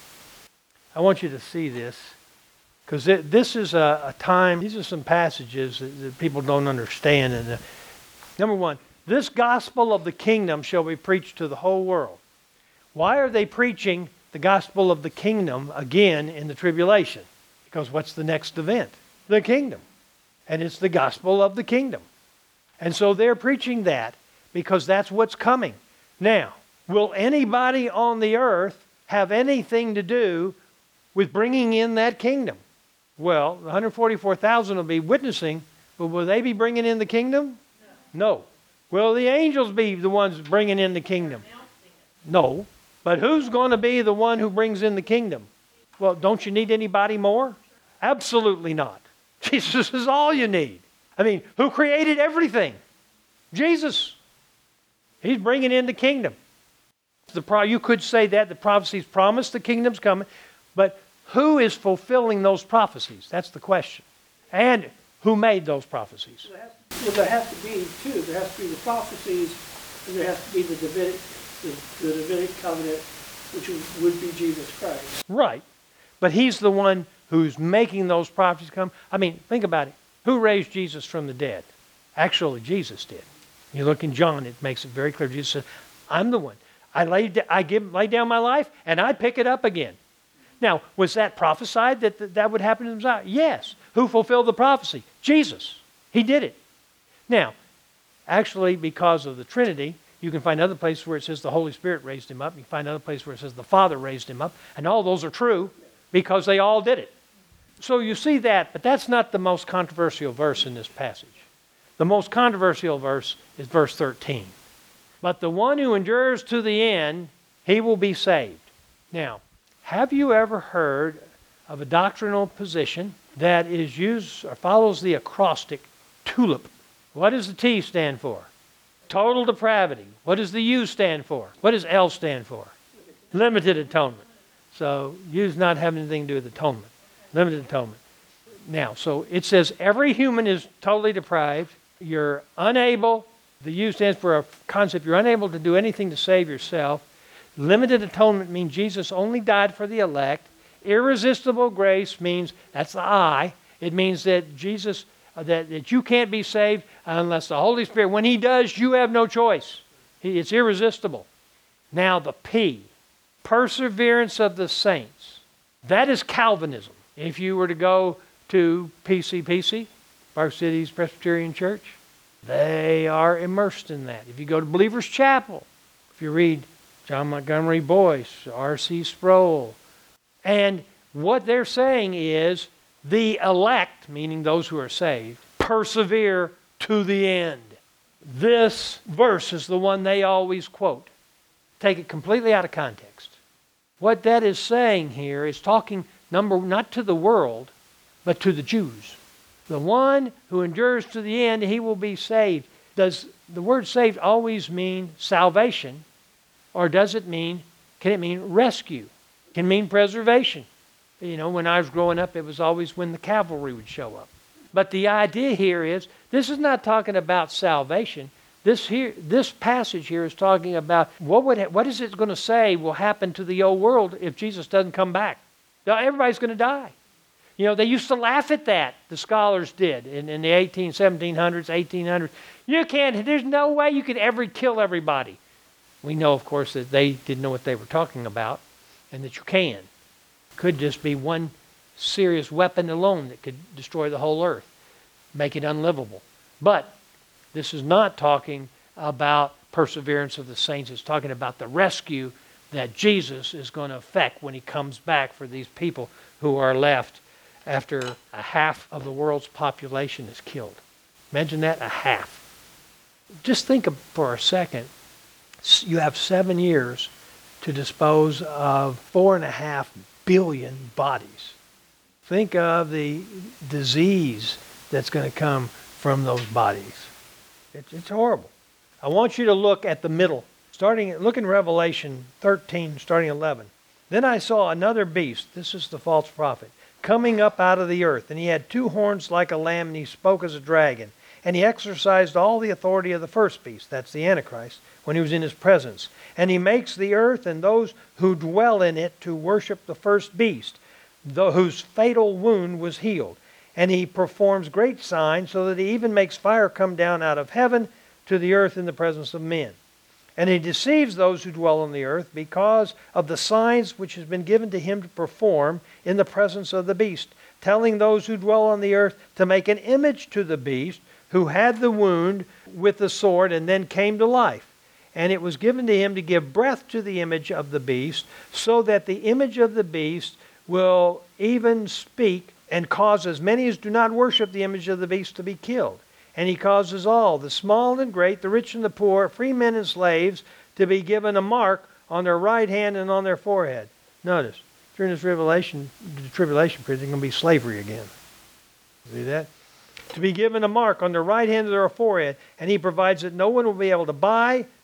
Speaker 2: I want you to see this. Because this is a, a time, these are some passages that, that people don't understand. And uh, number one, this gospel of the kingdom shall be preached to the whole world. Why are they preaching the gospel of the kingdom again in the tribulation? Because what's the next event? The kingdom. And it's the gospel of the kingdom. And so they're preaching that because that's what's coming. Now, will anybody on the earth have anything to do with bringing in that kingdom? Well, the one hundred forty-four thousand will be witnessing, but will they be bringing in the kingdom? No. No. Will the angels be the ones bringing in the kingdom? No. But who's going to be the one who brings in the kingdom? Well, don't you need anybody more? Absolutely not. Jesus is all you need. I mean, who created everything? Jesus. He's bringing in the kingdom. The pro- you could say that the prophecies promise the kingdom's coming, but who is fulfilling those prophecies? That's the question. And who made those prophecies?
Speaker 4: There has to, well, there has to be two. There has to be the prophecies, and there has to be the Davidic, the, the Davidic covenant, which would be Jesus Christ.
Speaker 2: Right. But he's the one who's making those prophecies come. I mean, think about it. Who raised Jesus from the dead? Actually, Jesus did. You look in John, it makes it very clear. Jesus said, I'm the one. I lay, I give, lay down my life, and I pick it up again. Now, was that prophesied that th- that would happen to the Messiah? Yes. Who fulfilled the prophecy? Jesus. He did it. Now, actually, because of the Trinity, you can find other places where it says the Holy Spirit raised him up. You can find other places where it says the Father raised him up. And all those are true because they all did it. So you see that, but that's not the most controversial verse in this passage. The most controversial verse is verse thirteen. But the one who endures to the end, he will be saved. Now, have you ever heard of a doctrinal position that is used or follows the acrostic TULIP? What does the T stand for? Total depravity. What does the U stand for? What does L stand for? Limited atonement. So U's not having anything to do with atonement. Limited atonement. Now, so it says every human is totally deprived. You're unable, the U stands for a concept, you're unable to do anything to save yourself. Limited atonement means Jesus only died for the elect. Irresistible grace means, that's the I, it means that Jesus, uh, that, that you can't be saved unless the Holy Spirit, when He does, you have no choice. He, it's irresistible. Now the P, perseverance of the saints. That is Calvinism. If you were to go to P C P C, Park Cities Presbyterian Church, they are immersed in that. If you go to Believer's Chapel, if you read John Montgomery Boyce, R C Sproul, and what they're saying is the elect, meaning those who are saved, persevere to the end. This verse is the one they always quote. Take it completely out of context. What that is saying here is talking, number not to the world, but to the Jews. The one who endures to the end, he will be saved. Does the word saved always mean salvation? Or does it mean, can it mean rescue? Can it mean preservation? You know, when I was growing up, it was always when the cavalry would show up. But the idea here is, this is not talking about salvation. This here, this passage here is talking about what would, what is it going to say will happen to the old world if Jesus doesn't come back? Now, everybody's going to die. You know, they used to laugh at that, the scholars did, in, in the eighteen, seventeen hundreds, eighteen hundreds. You can't, there's no way you could ever kill everybody. We know, of course, that they didn't know what they were talking about, and that you can. It could just be one serious weapon alone that could destroy the whole earth, make it unlivable. But this is not talking about perseverance of the saints. It's talking about the rescue that Jesus is going to effect when He comes back for these people who are left after a half of the world's population is killed. Imagine that, a half. Just think of, for a second, you have seven years to dispose of four and a half billion bodies. Think of the disease that's going to come from those bodies. It's, it's horrible. I want you to look at the middle. Starting, look in Revelation thirteen, starting eleven. Then I saw another beast, this is the false prophet, coming up out of the earth. And he had two horns like a lamb, and he spoke as a dragon. And he exercised all the authority of the first beast, that's the Antichrist, when he was in his presence. And he makes the earth and those who dwell in it to worship the first beast, whose fatal wound was healed. And he performs great signs, so that he even makes fire come down out of heaven to the earth in the presence of men. And he deceives those who dwell on the earth because of the signs which has been given to him to perform in the presence of the beast, telling those who dwell on the earth to make an image to the beast who had the wound with the sword and then came to life. And it was given to him to give breath to the image of the beast, so that the image of the beast will even speak and cause as many as do not worship the image of the beast to be killed. And he causes all, the small and great, the rich and the poor, free men and slaves, to be given a mark on their right hand and on their forehead. Notice, during this revelation, the tribulation period, there's going to be slavery again. See that? To be given a mark on their right hand or their forehead, and he provides that no one will be able to buy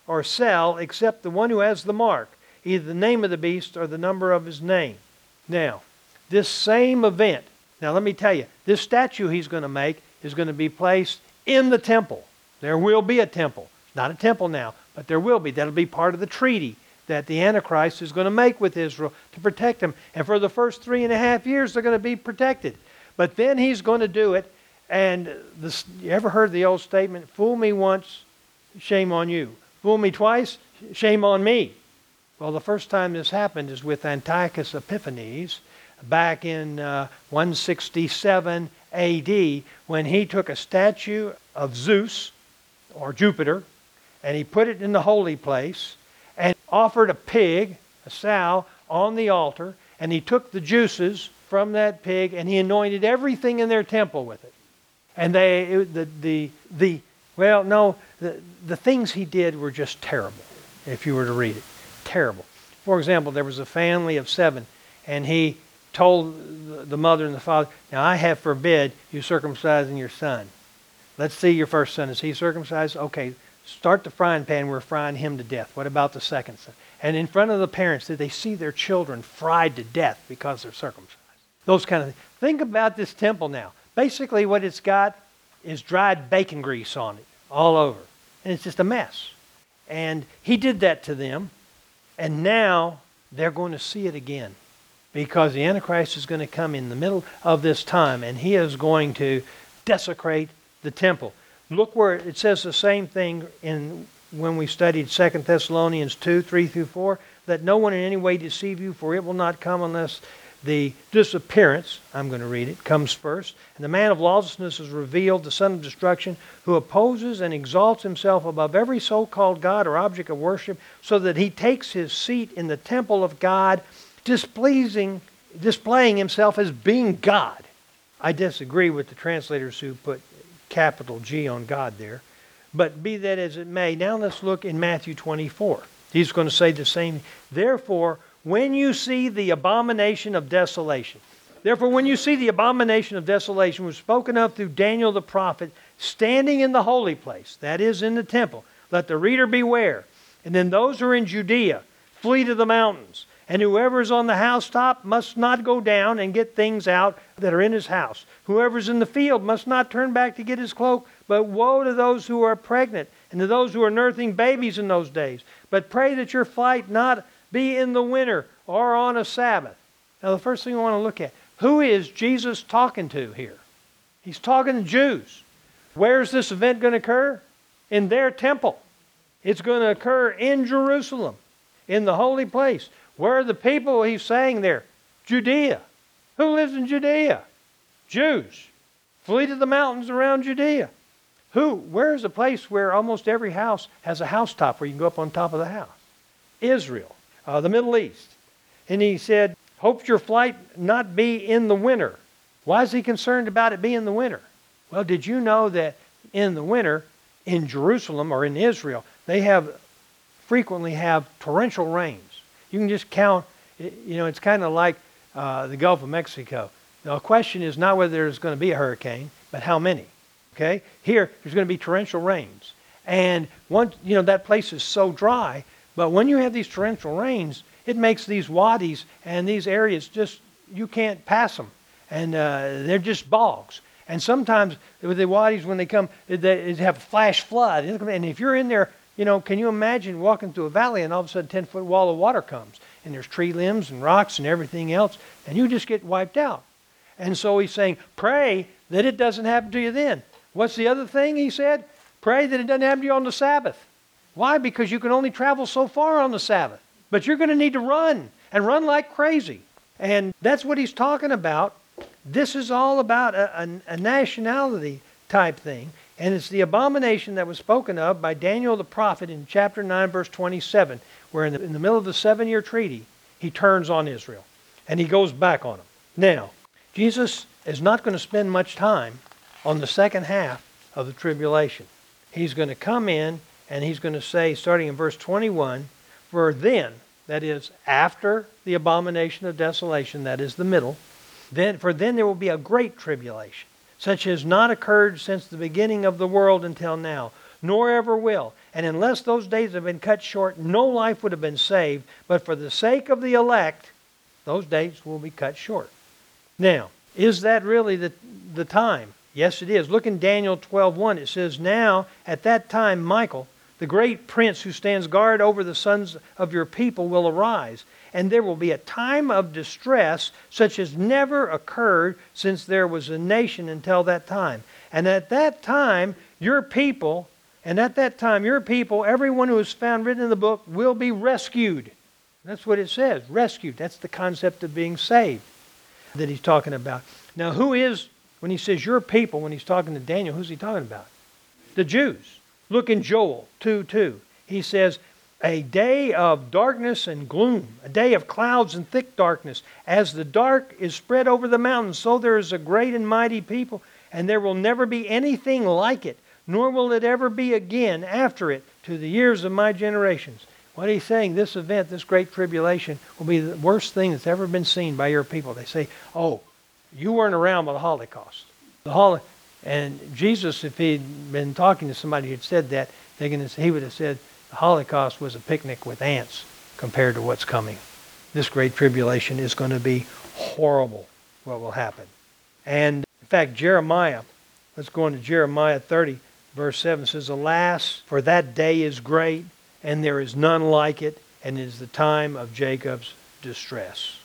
Speaker 2: or sell except the one who has the mark, either the name of the beast or the number of his name. Now, this same event, now let me tell you, this statue he's going to make is going to be placed in the temple. There will be a temple. It's not a temple now, but there will be. That'll be part of the treaty that the Antichrist is going to make with Israel to protect them. And for the first three and a half years, they're going to be protected. But then he's going to do it. And this, you ever heard the old statement, fool me once, shame on you. Fool me twice, shame on me. Well, the first time this happened is with Antiochus Epiphanes back in uh, one sixty-seven A D when he took a statue of Zeus or Jupiter and he put it in the holy place and offered a pig, a sow, on the altar, and he took the juices from that pig and he anointed everything in their temple with it. And they, it, the, the, the, well, no, the, the things he did were just terrible, if you were to read it. Terrible. For example, there was a family of seven, and he told the mother and the father, now I have forbid you circumcising your son. Let's see your first son. Is he circumcised? Okay, start the frying pan. We're frying him to death. What about the second son? And in front of the parents, did they see their children fried to death because they're circumcised? Those kind of things. Think about this temple now. Basically what it's got is dried bacon grease on it all over. And it's just a mess. And he did that to them. And now they're going to see it again. Because the Antichrist is going to come in the middle of this time. And he is going to desecrate the temple. Look where it says the same thing in when we studied Second Thessalonians two, three through four. Let no one in any way deceive you, for it will not come unless the disappearance, I'm going to read it, comes first. And the man of lawlessness is revealed, the son of destruction, who opposes and exalts himself above every so-called God or object of worship, so that he takes his seat in the temple of God, displeasing, displaying himself as being God. I disagree with the translators who put capital G on God there. But be that as it may, now let's look in Matthew twenty-four. He's going to say the same. Therefore, when you see the abomination of desolation. Therefore, when you see the abomination of desolation was spoken of through Daniel the prophet, standing in the holy place, that is in the temple, let the reader beware. And then those who are in Judea, flee to the mountains. And whoever is on the housetop must not go down and get things out that are in his house. Whoever is in the field must not turn back to get his cloak. But woe to those who are pregnant and to those who are nursing babies in those days. But pray that your flight not be in the winter or on a Sabbath. Now the first thing we want to look at, who is Jesus talking to here? He's talking to Jews. Where's this event going to occur? In their temple. It's going to occur in Jerusalem, in the holy place. Where are the people he's saying there? Judea. Who lives in Judea? Jews. Flee to the mountains around Judea. Who? Where is a place where almost every house has a housetop where you can go up on top of the house? Israel. Uh, the Middle East. And he said, hope your flight not be in the winter. Why is he concerned about it being in the winter? Well, did you know that in the winter, in Jerusalem or in Israel, they have frequently have torrential rains. You can just count, you know, it's kind of like uh, the Gulf of Mexico. The question is not whether there's going to be a hurricane, but how many. Okay? Here, there's going to be torrential rains. And once, you know, that place is so dry. But when you have these torrential rains, it makes these wadis and these areas just, you can't pass them. And uh, they're just bogs. And sometimes with the wadis, when they come, they, they have a flash flood. And if you're in there, you know, can you imagine walking through a valley and all of a sudden a ten-foot wall of water comes? And there's tree limbs and rocks and everything else. And you just get wiped out. And so he's saying, pray that it doesn't happen to you then. What's the other thing he said? Pray that it doesn't happen to you on the Sabbath. Why? Because you can only travel so far on the Sabbath. But you're going to need to run, and run like crazy. And that's what he's talking about. This is all about a, a, a nationality type thing. And it's the abomination that was spoken of by Daniel the prophet in chapter nine, verse twenty-seven, where in the, in the middle of the seven-year treaty, he turns on Israel. And he goes back on them. Now, Jesus is not going to spend much time on the second half of the tribulation. He's going to come in and he's going to say, starting in verse twenty-one, for then, that is, after the abomination of desolation, that is the middle, then for then there will be a great tribulation, such as not occurred since the beginning of the world until now. nor ever will. And unless those days have been cut short, no life would have been saved. But for the sake of the elect, those days will be cut short. Now, is that really the, the time? Yes, it is. Look in Daniel twelve one. It says, now at that time Michael, the great prince who stands guard over the sons of your people, will arise. And there will be a time of distress such as never occurred since there was a nation until that time. And at that time, your people, and at that time, your people, everyone who is found written in the book, will be rescued. That's what it says, rescued. That's the concept of being saved that he's talking about. Now, who is, when he says your people, when he's talking to Daniel, who's he talking about? The Jews. Look in Joel two two. He says, a day of darkness and gloom, a day of clouds and thick darkness. As the dark is spread over the mountains, so there is a great and mighty people, and there will never be anything like it, nor will it ever be again after it to the years of my generations. What he's saying, this event, this great tribulation, will be the worst thing that's ever been seen by your people. They say, oh, you weren't around by the Holocaust. The Holocaust. And Jesus, if he'd been talking to somebody who'd said that, they're gonna, he would have said the Holocaust was a picnic with ants compared to what's coming. This great tribulation is going to be horrible, what will happen. And in fact, Jeremiah, let's go into Jeremiah thirty, verse seven, says, alas, for that day is great, and there is none like it, and it is the time of Jacob's distress.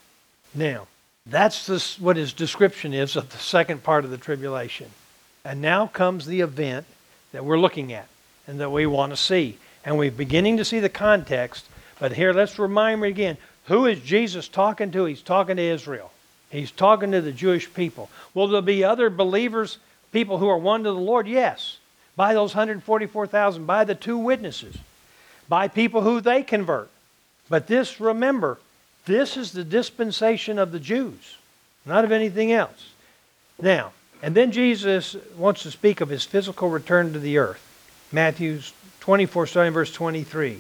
Speaker 2: Now, that's this, what his description is of the second part of the tribulation. And now comes the event that we're looking at and that we want to see. And we're beginning to see the context. But here, let's remind me again, who is Jesus talking to? He's talking to Israel. He's talking to the Jewish people. Will there be other believers, people who are one to the Lord? Yes. By those one hundred forty-four thousand, by the two witnesses, by people who they convert. But this, remember, this is the dispensation of the Jews, not of anything else. Now, and then Jesus wants to speak of his physical return to the earth. Matthew twenty-four, starting verse twenty-three.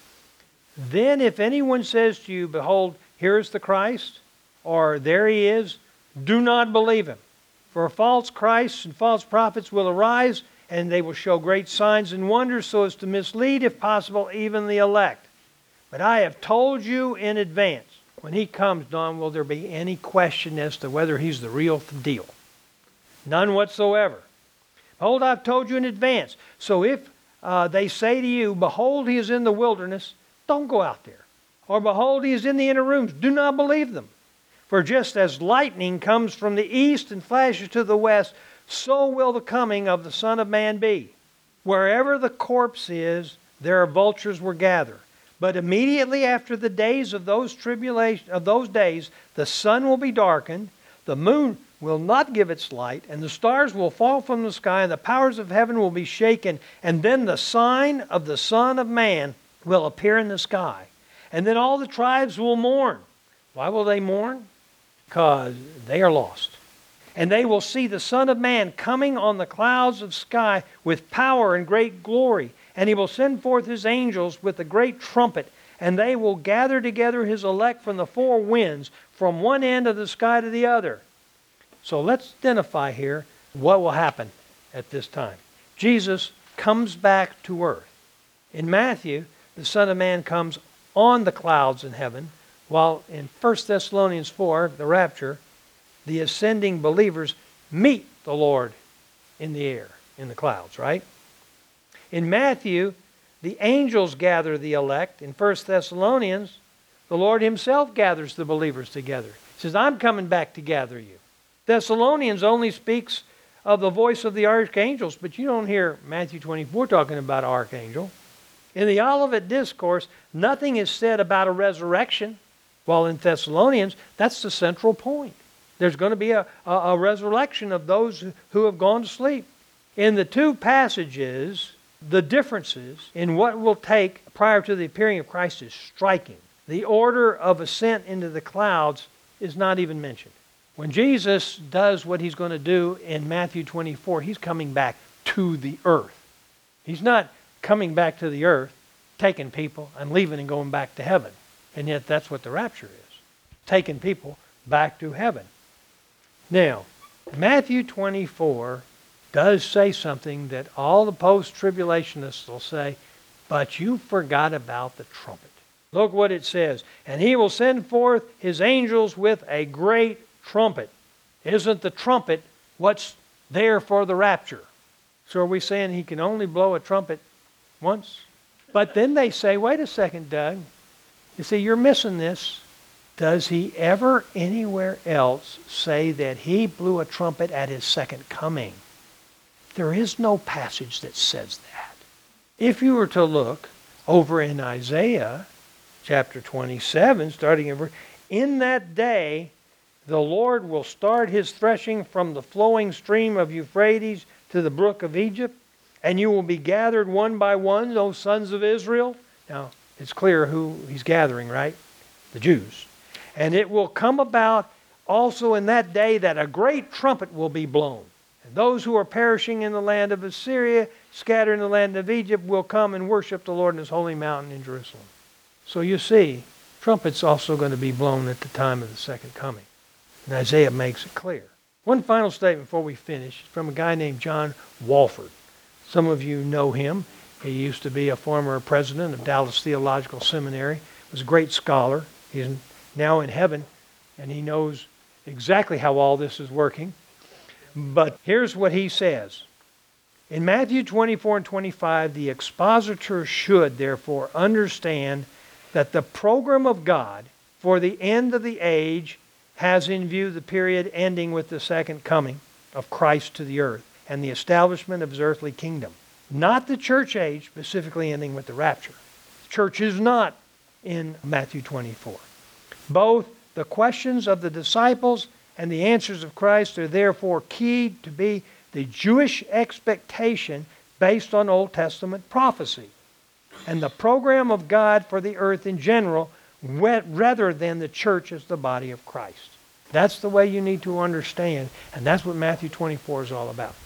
Speaker 2: Then if anyone says to you, behold, here is the Christ, or there he is, do not believe him. For false Christs and false prophets will arise, and they will show great signs and wonders so as to mislead, if possible, even the elect. But I have told you in advance, when he comes, Don, will there be any question as to whether he's the real deal? None whatsoever. Behold, I've told you in advance. So if uh, they say to you, behold, he is in the wilderness, don't go out there. Or behold, he is in the inner rooms, do not believe them. For just as lightning comes from the east and flashes to the west, so will the coming of the Son of Man be. Wherever the corpse is, there are vultures will gather. But immediately after the days of those tribulation of those days, the sun will be darkened, the moon will not give its light, and the stars will fall from the sky, and the powers of heaven will be shaken, and then the sign of the Son of Man will appear in the sky. And then all the tribes will mourn. Why will they mourn? Because they are lost. And they will see the Son of Man coming on the clouds of sky with power and great glory. And he will send forth his angels with a great trumpet, and they will gather together his elect from the four winds, from one end of the sky to the other. So let's identify here what will happen at this time. Jesus comes back to earth. In Matthew, the Son of Man comes on the clouds in heaven, while in First Thessalonians four, the rapture, the ascending believers meet the Lord in the air, in the clouds, right? In Matthew, the angels gather the elect. In First Thessalonians, the Lord himself gathers the believers together. He says, I'm coming back to gather you. Thessalonians only speaks of the voice of the archangels, but you don't hear Matthew twenty-four talking about an archangel. In the Olivet Discourse, nothing is said about a resurrection, while in Thessalonians, that's the central point. There's going to be a, a, a resurrection of those who have gone to sleep. In the two passages, the differences in what will take prior to the appearing of Christ is striking. The order of ascent into the clouds is not even mentioned. When Jesus does what he's going to do in Matthew twenty-four, he's coming back to the earth. He's not coming back to the earth, taking people and leaving and going back to heaven. And yet that's what the rapture is. Taking people back to heaven. Now, Matthew twenty-four does say something that all the post-tribulationists will say, but you forgot about the trumpet. Look what it says. And he will send forth his angels with a great trumpet. Isn't the trumpet what's there for the rapture? So are we saying he can only blow a trumpet once? But then they say, wait a second, Doug. You see, you're missing this. Does he ever anywhere else say that he blew a trumpet at his second coming? There is no passage that says that. If you were to look over in Isaiah chapter twenty-seven, starting in verse, in that day the Lord will start his threshing from the flowing stream of Euphrates to the brook of Egypt, and you will be gathered one by one, O sons of Israel. Now, it's clear who he's gathering, right? The Jews. And it will come about also in that day that a great trumpet will be blown. And those who are perishing in the land of Assyria, scattered in the land of Egypt, will come and worship the Lord in his holy mountain in Jerusalem. So you see, trumpet's also going to be blown at the time of the second coming. And Isaiah makes it clear. One final statement before we finish from a guy named John Walford. Some of you know him. He used to be a former president of Dallas Theological Seminary. He was a great scholar. He's now in heaven, and he knows exactly how all this is working. But here's what he says. In Matthew twenty-four and twenty-five, the expositor should therefore understand that the program of God for the end of the age has in view the period ending with the second coming of Christ to the earth and the establishment of his earthly kingdom. Not the church age, specifically ending with the rapture. The church is not in Matthew twenty-four. Both the questions of the disciples and the answers of Christ are therefore key to be the Jewish expectation based on Old Testament prophecy and the program of God for the earth in general rather than the church as the body of Christ. That's the way you need to understand, and that's what Matthew twenty-four is all about.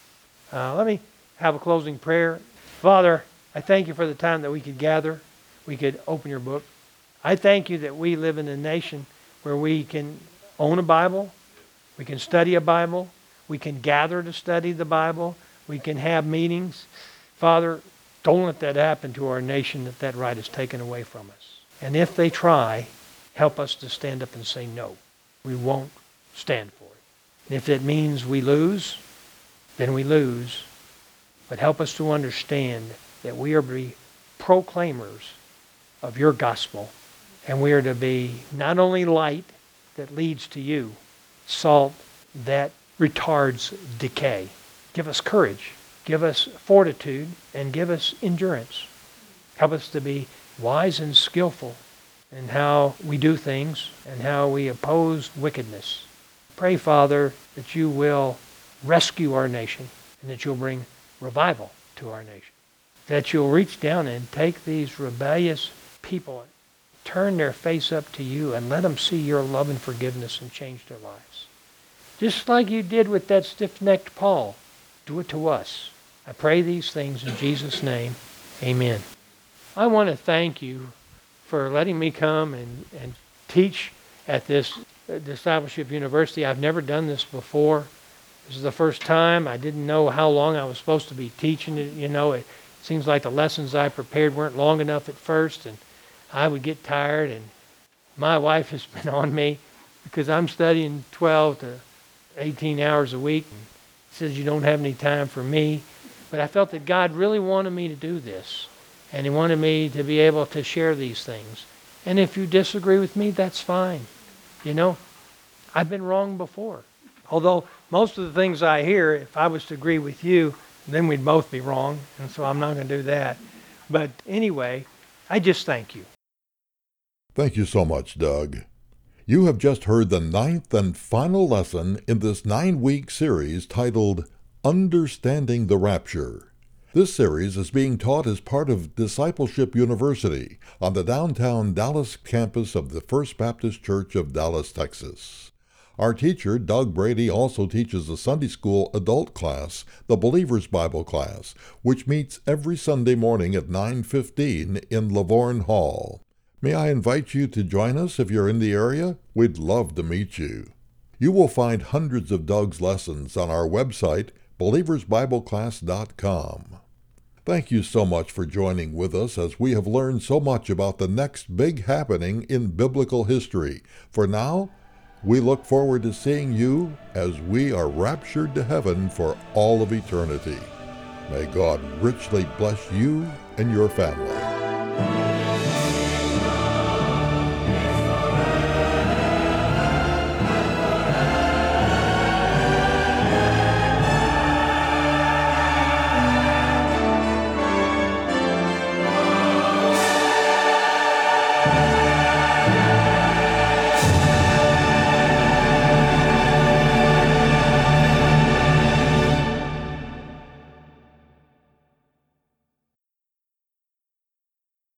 Speaker 2: Uh, let me have a closing prayer. Father, I thank you for the time that we could gather, we could open your book. I thank you that we live in a nation where we can own a Bible, we can study a Bible, we can gather to study the Bible, we can have meetings. Father, don't let that happen to our nation, that that right is taken away from us. And if they try, help us to stand up and say no. We won't stand for it. And if it means we lose, then we lose. But help us to understand that we are to be proclaimers of your gospel. And we are to be not only light that leads to you, salt that retards decay. Give us courage. Give us fortitude and give us endurance. Help us to be wise and skillful in how we do things and how we oppose wickedness. Pray, Father, that you will rescue our nation and that you'll bring revival to our nation. That you'll reach down and take these rebellious people, turn their face up to you and let them see your love and forgiveness and change their lives. Just like you did with that stiff-necked Paul, do it to us. I pray these things in Jesus' name. Amen. I want to thank you for letting me come and, and teach at this Discipleship University. I've never done this before. This is the first time. I didn't know how long I was supposed to be teaching it. You know, it seems like the lessons I prepared weren't long enough at first, and I would get tired, and my wife has been on me because I'm studying twelve to eighteen hours a week. And says you don't have any time for me. But I felt that God really wanted me to do this, and he wanted me to be able to share these things. And if you disagree with me, that's fine. You know, I've been wrong before. Although most of the things I hear, if I was to agree with you, then we'd both be wrong, and so I'm not going to do that. But anyway, I just thank you.
Speaker 1: Thank you so much, Doug. You have just heard the ninth and final lesson in this nine-week series titled Understanding the Rapture. This series is being taught as part of Discipleship University on the downtown Dallas campus of the First Baptist Church of Dallas, Texas. Our teacher, Doug Brady, also teaches a Sunday school adult class, the Believer's Bible class, which meets every Sunday morning at nine fifteen in Lavorne Hall. May I invite you to join us if you're in the area? We'd love to meet you. You will find hundreds of Doug's lessons on our website, believers bible class dot com. Thank you so much for joining with us as we have learned so much about the next big happening in biblical history. For now, we look forward to seeing you as we are raptured to heaven for all of eternity. May God richly bless you and your family.